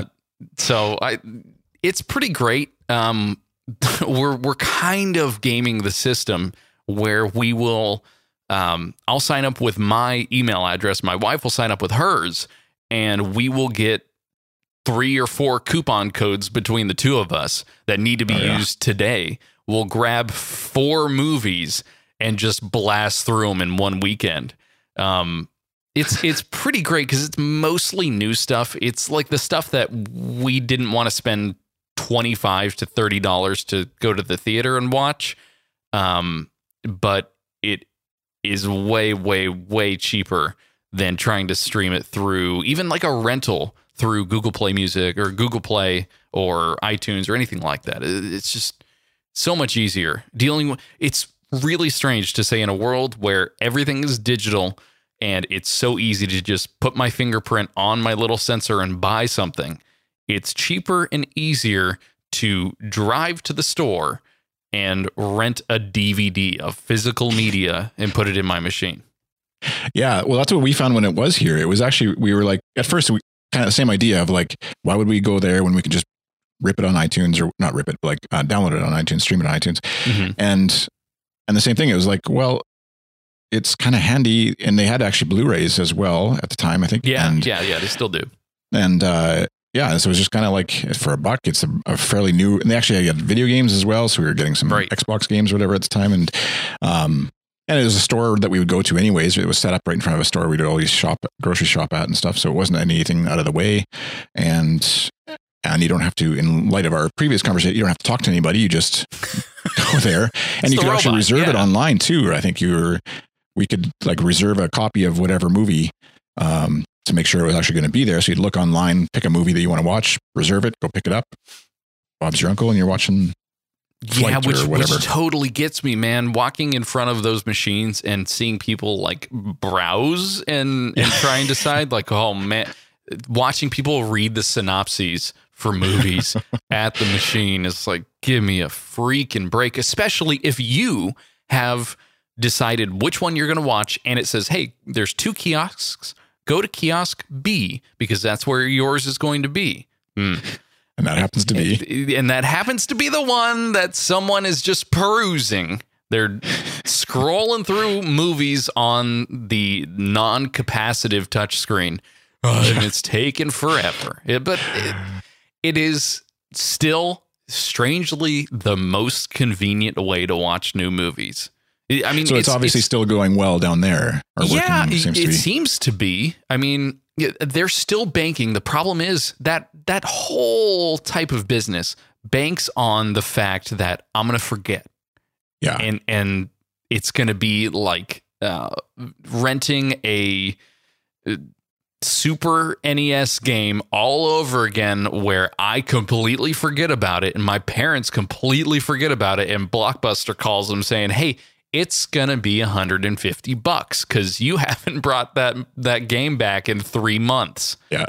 so I, it's pretty great. Um, we're we're kind of gaming the system where we will. Um, I'll sign up with my email address. My wife will sign up with hers, and we will get three or four coupon codes between the two of us that need to be Oh, yeah. used today. We'll grab four movies and just blast through them in one weekend. Um, it's it's pretty great because it's mostly new stuff. It's like the stuff that we didn't want to spend twenty-five to thirty dollars to go to the theater and watch. Um, but it is way, way, way cheaper than trying to stream it through even like a rental through Google Play Music or Google Play or iTunes or anything like that. It's just so much easier dealing with. It's really strange to say in a world where everything is digital and it's so easy to just put my fingerprint on my little sensor and buy something. It's cheaper and easier to drive to the store and rent a D V D of physical media and put it in my machine. Yeah, well, that's what we found when it was here. It was actually, we were like, at first, we kind of the same idea of like, why would we go there when we can just rip it on iTunes, or not rip it, but like uh, download it on iTunes, stream it on iTunes. Mm-hmm. And, and the same thing, it was like, well, it's kind of handy. And they had actually Blu-rays as well at the time, I think. Yeah, and, yeah, yeah, they still do. And, uh, yeah, so it was just kind of like for a buck, it's a, a fairly new, and they actually had video games as well. So we were getting some Right. Xbox games or whatever at the time. And, um, and it was a store that we would go to anyways. It was set up right in front of a store we'd always shop, grocery shop at and stuff. So it wasn't anything out of the way. And, and you don't have to, in light of our previous conversation, you don't have to talk to anybody. You just go there, and you the could actually robot, reserve it yeah. online too. I think you were, we could like reserve a copy of whatever movie, um, to make sure it was actually going to be there. So you'd look online, pick a movie that you want to watch, reserve it, go pick it up. Bob's your uncle, and you're watching. Yeah, which, or which whatever. totally gets me, man. Walking in front of those machines and seeing people like browse and, and try and decide, like, oh man, watching people read the synopses for movies at the machine is like, give me a freaking break, especially if you have decided which one you're going to watch and it says, hey, there's two kiosks. Go to kiosk B because that's where yours is going to be. Mm. And that happens to be. And that happens to be the one that someone is just perusing. They're scrolling through movies on the non-capacitive touchscreen. And it's taken forever. It, but it, it is still strangely the most convenient way to watch new movies. I mean, So it's, it's obviously it's, still going well down there. Or yeah, working, it, seems it to be. seems to be. I mean, yeah, they're still banking. The problem is that that whole type of business banks on the fact that I'm going to forget. Yeah. And and it's going to be like uh, renting a Super N E S game all over again where I completely forget about it and my parents completely forget about it, and Blockbuster calls them saying, hey, it's going to be one hundred fifty bucks because you haven't brought that that game back in three months. Yeah.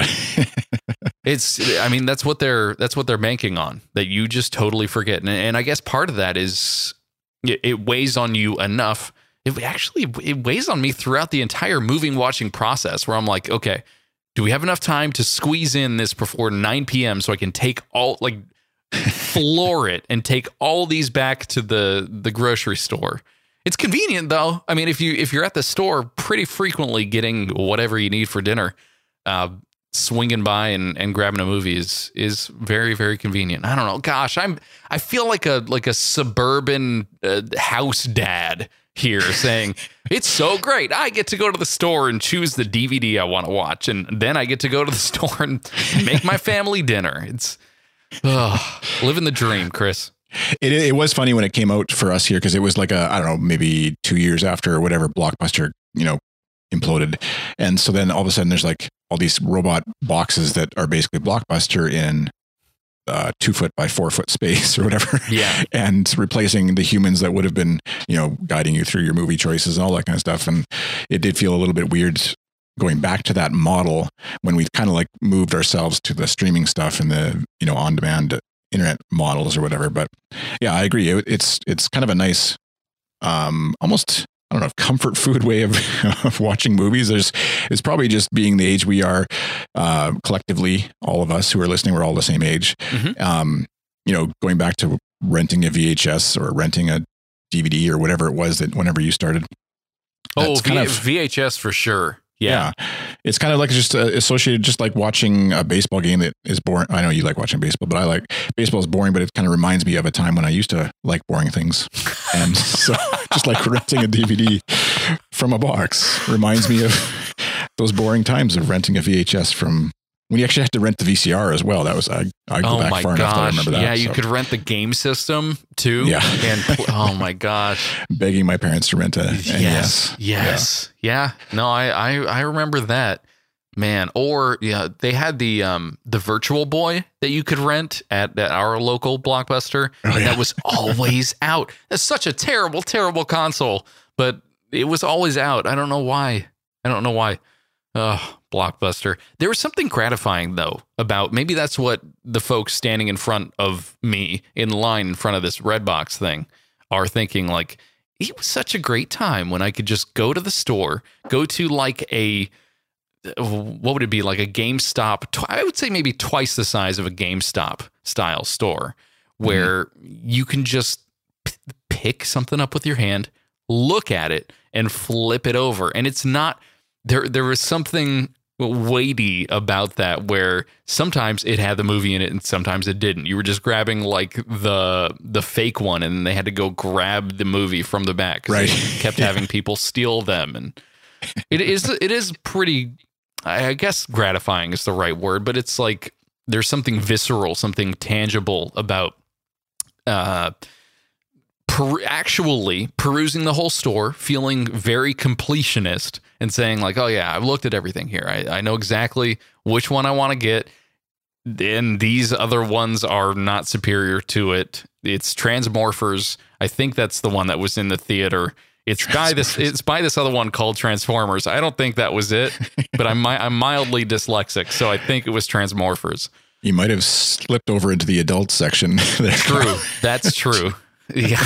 It's, I mean, that's what they're, that's what they're banking on, that you just totally forget. And, and I guess part of that is it, it weighs on you enough. It actually, it weighs on me throughout the entire moving watching process where I'm like, okay, do we have enough time to squeeze in this before nine p.m. so I can take all, like, floor it and take all these back to the, the grocery store? It's convenient though. I mean, if you, if you're at the store pretty frequently getting whatever you need for dinner, uh, swinging by and, and grabbing a movie is, is very, very convenient. I don't know. Gosh, I'm, I feel like a, like a suburban uh, house dad here saying it's so great. I get to go to the store and choose the D V D I want to watch. And then I get to go to the store and make my family dinner. It's oh, living the dream, Chris. It, it was funny when it came out for us here because it was like a, I don't know, maybe two years after or whatever Blockbuster, you know, imploded. And so then all of a sudden there's like all these robot boxes that are basically Blockbuster in uh, two foot by four foot space or whatever. Yeah. And replacing the humans that would have been, you know, guiding you through your movie choices and all that kind of stuff. And it did feel a little bit weird going back to that model when we kind of like moved ourselves to the streaming stuff and the, you know, on demand internet models or whatever. But yeah, I agree. It, it's, it's kind of a nice, um, almost, I don't know, comfort food way of, of watching movies. There's, it's probably just being the age we are, uh, collectively, all of us who are listening, we're all the same age. Mm-hmm. Um, you know, going back to renting a V H S or renting a D V D or whatever it was that whenever you started. Oh, v- kind of, V H S for sure. Yeah. yeah. It's kind of like just uh, associated, just like watching a baseball game that is boring. I know you like watching baseball, but I like baseball is boring, but it kind of reminds me of a time when I used to like boring things. And so just like renting a D V D from a box reminds me of those boring times of renting a V H S from when you actually had to rent the V C R as well. That was, I, I go oh back my far gosh. enough that I remember that. Yeah, you so. could rent the game system too. Yeah. And pl- oh my gosh. Begging my parents to rent a Yes. N E S. Yes. Yeah. yeah. No, I, I, I remember that. Man. Or yeah, they had the um the Virtual Boy that you could rent at, at our local Blockbuster. Oh, and yeah. that was always out. That's such a terrible, terrible console. But it was always out. I don't know why. I don't know why. Oh, Blockbuster. There was something gratifying, though, about maybe that's what the folks standing in front of me in line in front of this Redbox thing are thinking. Like, it was such a great time when I could just go to the store, go to like a, what would it be? Like a GameStop. Tw- I would say maybe twice the size of a GameStop style store where mm-hmm. you can just p- pick something up with your hand, look at it, and flip it over. And it's not... There, there was something weighty about that where sometimes it had the movie in it and sometimes it didn't. You were just grabbing like the the fake one and they had to go grab the movie from the back. Right. They kept having people steal them. And it is it is pretty, I guess gratifying is the right word, but it's like there's something visceral, something tangible about uh Per- actually perusing the whole store, feeling very completionist and saying like, oh yeah, I've looked at everything here. I, I know exactly which one I want to get. And these other ones are not superior to it. It's Transmorphers. I think that's the one that was in the theater. It's by this, it's by this other one called Transformers. I don't think that was it, but I'm, I'm mildly dyslexic. So I think it was Transmorphers. You might have slipped over into the adult section there. True. That's true. Yeah,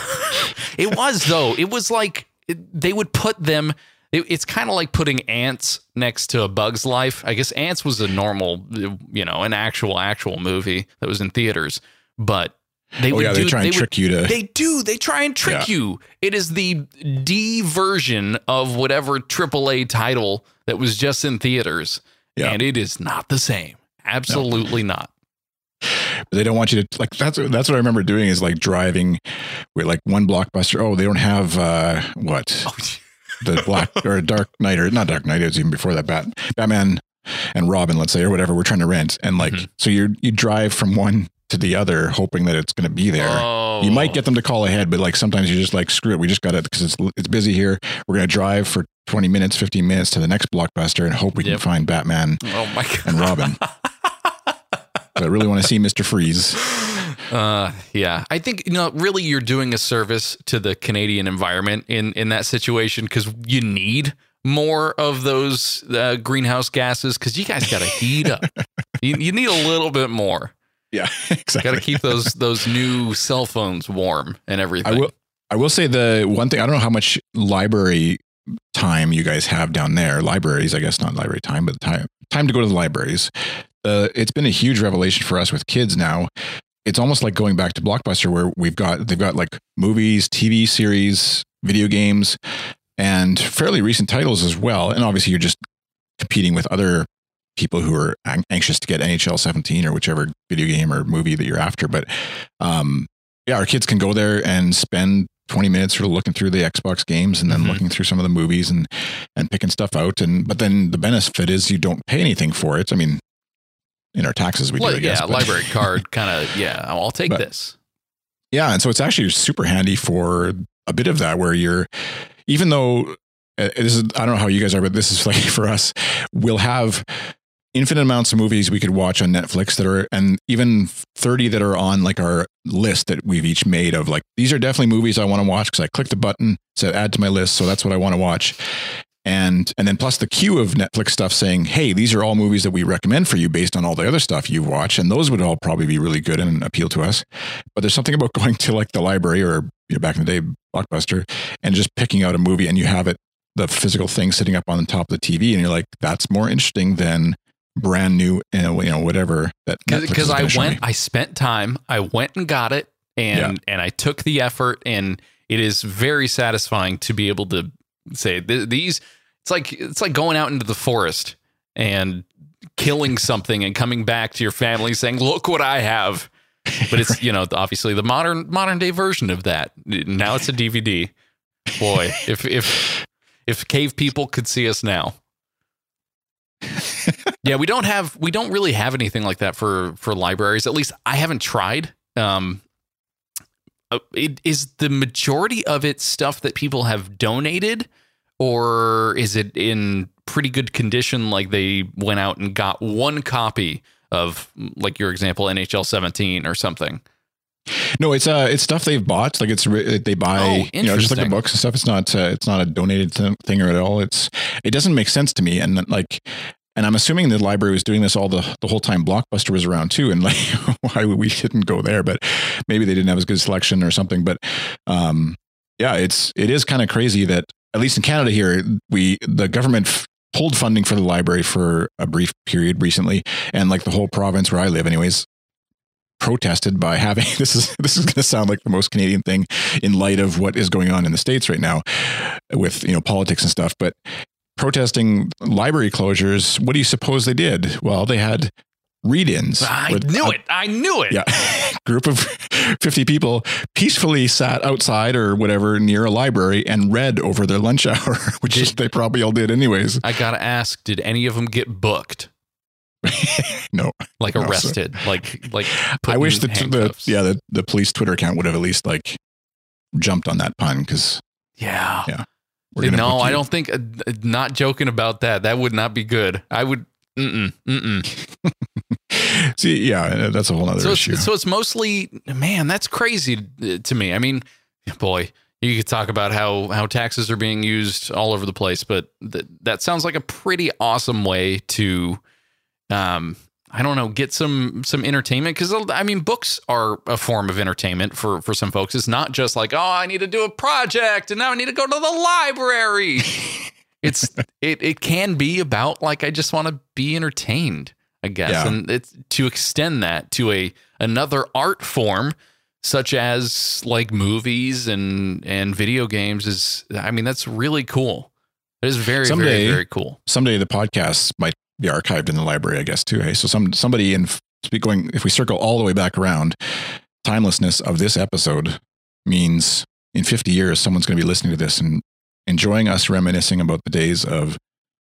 it was though. It was like it, they would put them. It, it's kind of like putting Ants next to A Bug's Life. I guess Ants was a normal, you know, an actual actual movie that was in theaters. But they oh would yeah, do, they try and they trick would, you to. They do. They try and trick yeah. you. It is the D version of whatever triple A title that was just in theaters, yeah. and it is not the same. Absolutely no. not. But they don't want you to like that's that's what I remember doing is like driving with like one Blockbuster. Oh, they don't have uh what oh. the Black or Dark Knight or not Dark Knight. It was even before that. Bat Batman and Robin, let's say, or whatever. We're trying to rent, and like mm-hmm. so you you drive from one to the other, hoping that it's going to be there. Oh. You might get them to call ahead, but like sometimes you're just like screw it. We just got it because it's it's busy here. We're going to drive for twenty minutes, fifteen minutes to the next Blockbuster and hope we yep. can find Batman oh my God. and Robin. I really want to see Mister Freeze. Uh, yeah, I think, you know, really you're doing a service to the Canadian environment in, in that situation because you need more of those uh, greenhouse gases because you guys got to heat up. you, you need a little bit more. Yeah, exactly. Got to keep those those new cell phones warm and everything. I will, I will say the one thing, I don't know how much library time you guys have down there. Libraries, I guess, not library time, but time, time to go to the libraries. Uh, it's been a huge revelation for us with kids now. It's almost like going back to Blockbuster where we've got, they've got like movies, T V series, video games, and fairly recent titles as well. And obviously you're just competing with other people who are ang- anxious to get N H L seventeen or whichever video game or movie that you're after. But um, yeah, our kids can go there and spend twenty minutes sort of looking through the Xbox games and then mm-hmm. looking through some of the movies and, and picking stuff out. And, but then the benefit is you don't pay anything for it. I mean, in our taxes, we well, do, I guess. Yeah, but, library card kind of, yeah, I'll take but, this. Yeah. And so it's actually super handy for a bit of that where you're, even though uh, this is, I don't know how you guys are, but this is like for us, we'll have, infinite amounts of movies we could watch on Netflix that are, and even thirty that are on like our list that we've each made of like, these are definitely movies I want to watch because I clicked the button, said add to my list. So that's what I want to watch. And, and then plus the queue of Netflix stuff saying, hey, these are all movies that we recommend for you based on all the other stuff you watch. And those would all probably be really good and appeal to us. But there's something about going to like the library or, you know, back in the day, Blockbuster, and just picking out a movie and you have it, the physical thing sitting up on the top of the T V. And you're like, that's more interesting than brand new, you know, you know whatever. That Because I went, I spent time, I went and got it, and yeah. and I took the effort, and it is very satisfying to be able to say these. It's like it's like going out into the forest and killing something and coming back to your family saying, "Look what I have." But it's, you know, obviously the modern modern day version of that. Now it's a D V D. Boy, if if if cave people could see us now. Yeah, we don't have we don't really have anything like that for for libraries. At least I haven't tried. Um, it, is the majority of it stuff that people have donated, or is it in pretty good condition? Like they went out and got one copy of, like your example, N H L seventeen or something. No, it's uh, it's stuff they've bought. Like it's they buy, oh, you know, just like the books and stuff. It's not uh, it's not a donated thing or at all. It's it doesn't make sense to me. And like, and I'm assuming the library was doing this all the the whole time Blockbuster was around too. And like, why we didn't go there? But maybe they didn't have as good selection or something. But um, yeah, it's it is kind of crazy that at least in Canada here, we the government f- pulled funding for the library for a brief period recently, and like the whole province where I live, anyways, protested by having this is this is going to sound like the most Canadian thing in light of what is going on in the States right now with, you know, politics and stuff, but protesting library closures. What do you suppose they did? Well, they had read-ins. I with, knew uh, it. I knew it. Yeah. Group of fifty people peacefully sat outside or whatever near a library and read over their lunch hour, which did, is, they probably all did anyways. I got to ask, did any of them get booked? No, like no, arrested, so. like like. I wish that the yeah the, the police Twitter account would have at least like jumped on that pun because yeah yeah. No, I don't think. Uh, not joking about that. That would not be good. I would. Mm-mm, mm-mm. See, yeah, that's a whole other so issue. It's, so it's mostly, man, that's crazy to me. I mean, boy, you could talk about how how taxes are being used all over the place, but th- that sounds like a pretty awesome way to. Um, I don't know, get some some entertainment, because I mean, books are a form of entertainment for for some folks. It's not just like, oh, I need to do a project and now I need to go to the library. It's it it can be about like, I just want to be entertained, I guess, yeah. And it's to extend that to a another art form such as like movies and and video games is, I mean, that's really cool. It is very someday, very very cool. Someday the podcast might be archived in the library, I guess, too. Hey, so some somebody in going, if we circle all the way back around, timelessness of this episode means in fifty years, someone's going to be listening to this and enjoying us reminiscing about the days of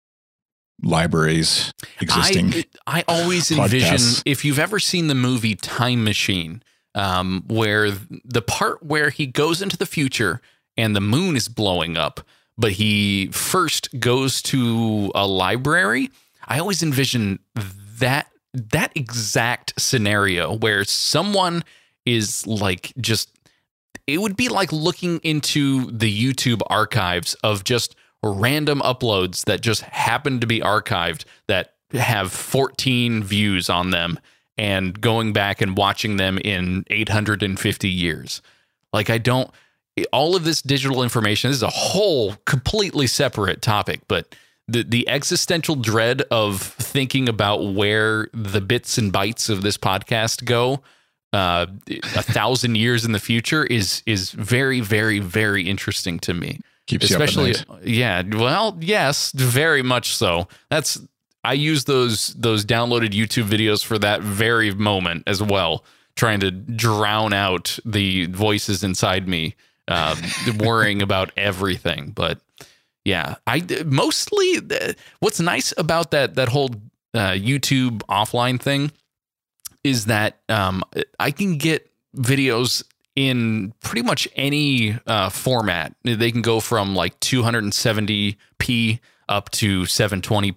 libraries existing. I, I always envision, if you've ever seen the movie Time Machine, um, where the part where he goes into the future and the moon is blowing up, but he first goes to a library. I always envision that that exact scenario where someone is like just, it would be like looking into the YouTube archives of just random uploads that just happen to be archived that have fourteen views on them and going back and watching them in eight hundred fifty years. Like, I don't, all of this digital information, this is a whole completely separate topic, but the the existential dread of thinking about where the bits and bytes of this podcast go uh, a thousand years in the future is is very, very, very interesting to me. Keeps Especially, you up at night. Yeah, well, yes, very much so. That's I use those those downloaded YouTube videos for that very moment as well, trying to drown out the voices inside me, uh, worrying about everything, but. Yeah, I mostly what's nice about that that whole uh, YouTube offline thing is that um, I can get videos in pretty much any uh, format. They can go from like two seventy p up to seven twenty p.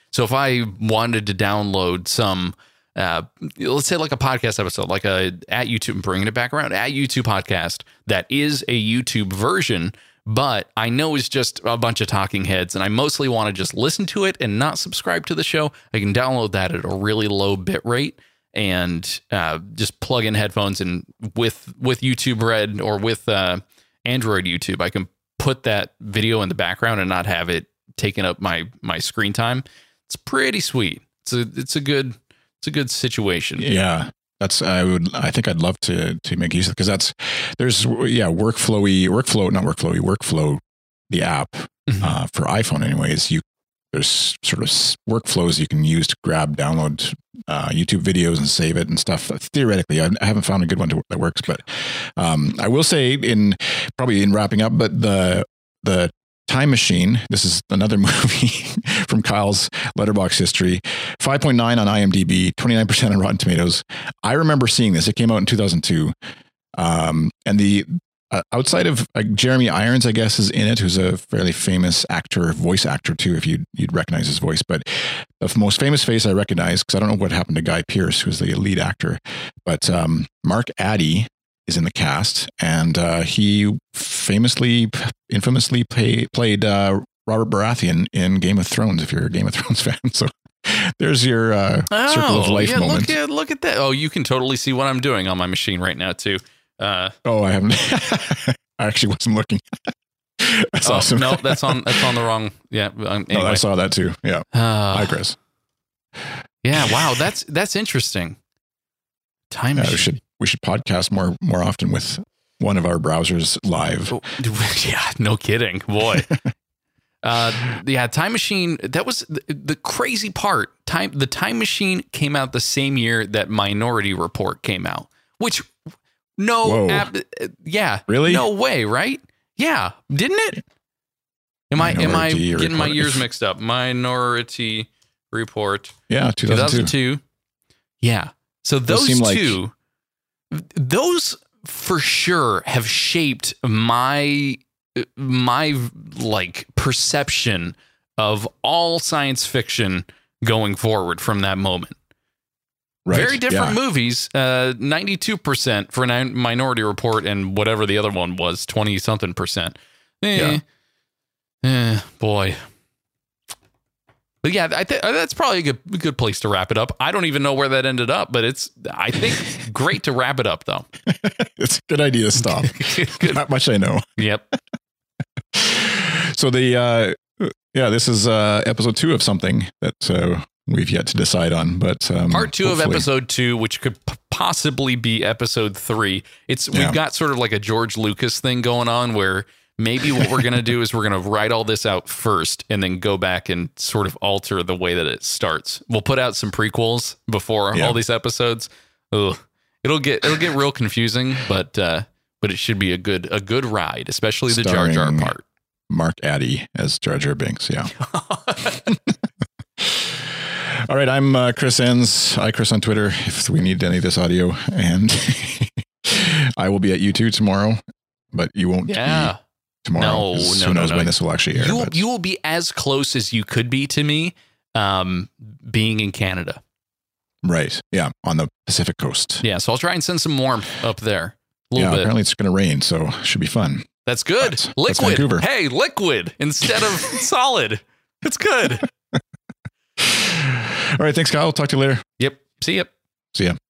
So if I wanted to download some, uh, let's say like a podcast episode, like a at YouTube, bringing it back around, at YouTube podcast that is a YouTube version, but I know it's just a bunch of talking heads and I mostly want to just listen to it and not subscribe to the show, I can download that at a really low bit rate and uh, just plug in headphones, and with with YouTube Red or with uh, Android YouTube, I can put that video in the background and not have it taking up my my screen time. It's pretty sweet. It's a it's a good it's a good situation. Yeah. That's, I would, I think I'd love to, to make use of it, because that's, there's, yeah, workflowy, workflow, not workflowy, workflow, the app, mm-hmm. uh, for iPhone anyways, you, there's sort of workflows you can use to grab, download, uh, YouTube videos and save it and stuff. Theoretically, I haven't found a good one to, that works, but, um, I will say in, probably in wrapping up, but the, the Time Machine, this is another movie from Kyle's Letterboxd history, five point nine on IMDb, twenty-nine percent on Rotten Tomatoes. I remember seeing this. It came out in two thousand two. Um, and the uh, outside of uh, Jeremy Irons, I guess, is in it, who's a fairly famous actor, voice actor too, if you'd, you'd recognize his voice. But the most famous face I recognize, because I don't know what happened to Guy Pearce, who's the lead actor, but um, Mark Addy is in the cast, and uh, he famously, infamously pay, played uh, Robert Baratheon in Game of Thrones, if you're a Game of Thrones fan. So there's your uh, oh, circle of life yeah, moment. Look at, look at that. Oh, you can totally see what I'm doing on my machine right now, too. Uh, oh, I haven't. I actually wasn't looking. That's oh, awesome. No, that's on that's on the wrong. Yeah. Um, anyway. No, I saw that too. Yeah. Uh, Hi, Chris. Yeah. Wow. That's that's interesting. Time yeah, machine. We should we should podcast more more often with one of our browsers live. Oh, yeah. No kidding, boy. uh, yeah. Time Machine. That was the, the crazy part. Time. The Time Machine came out the same year that Minority Report came out, which. No, ab- yeah, really? No way, right? Yeah, didn't it? Am I am I getting report. my years mixed up? Minority Report, yeah, two thousand two. Yeah, so those, those two, like- those for sure have shaped my my like perception of all science fiction going forward from that moment. Right. Very different yeah. movies. Uh, ninety-two percent for Minority Report, and whatever the other one was, twenty something percent. Eh, yeah. eh, boy. But yeah, I think that's probably a good, good place to wrap it up. I don't even know where that ended up, but it's, I think, great to wrap it up, though. It's a good idea to stop. Not much I know. Yep. So the, uh, yeah, this is uh, episode two of something that uh, we've yet to decide on, but um, part two hopefully. of episode two, which could p- possibly be episode three. It's we've yeah. got sort of like a George Lucas thing going on, where maybe what we're gonna do is we're gonna write all this out first, and then go back and sort of alter the way that it starts. We'll put out some prequels before yeah. all these episodes. Ugh. It'll get it'll get real confusing, but uh, but it should be a good a good ride, especially the Starring Jar Jar part. Mark Addy as Jar Jar Binks. Yeah. All right, I'm uh, Chris Enns. I Chris on Twitter if we need any of this audio, and I will be at U two tomorrow, but you won't yeah. be tomorrow. No, no, who no, knows no. when this will actually air. You, you will be as close as you could be to me um, being in Canada. Right, yeah, on the Pacific coast. Yeah, so I'll try and send some warmth up there. A little yeah, bit. Apparently it's going to rain, so it should be fun. That's good. That's, liquid. That's hey, liquid instead of solid. It's good. All right. Thanks, Kyle. Talk to you later. Yep. See ya. See ya.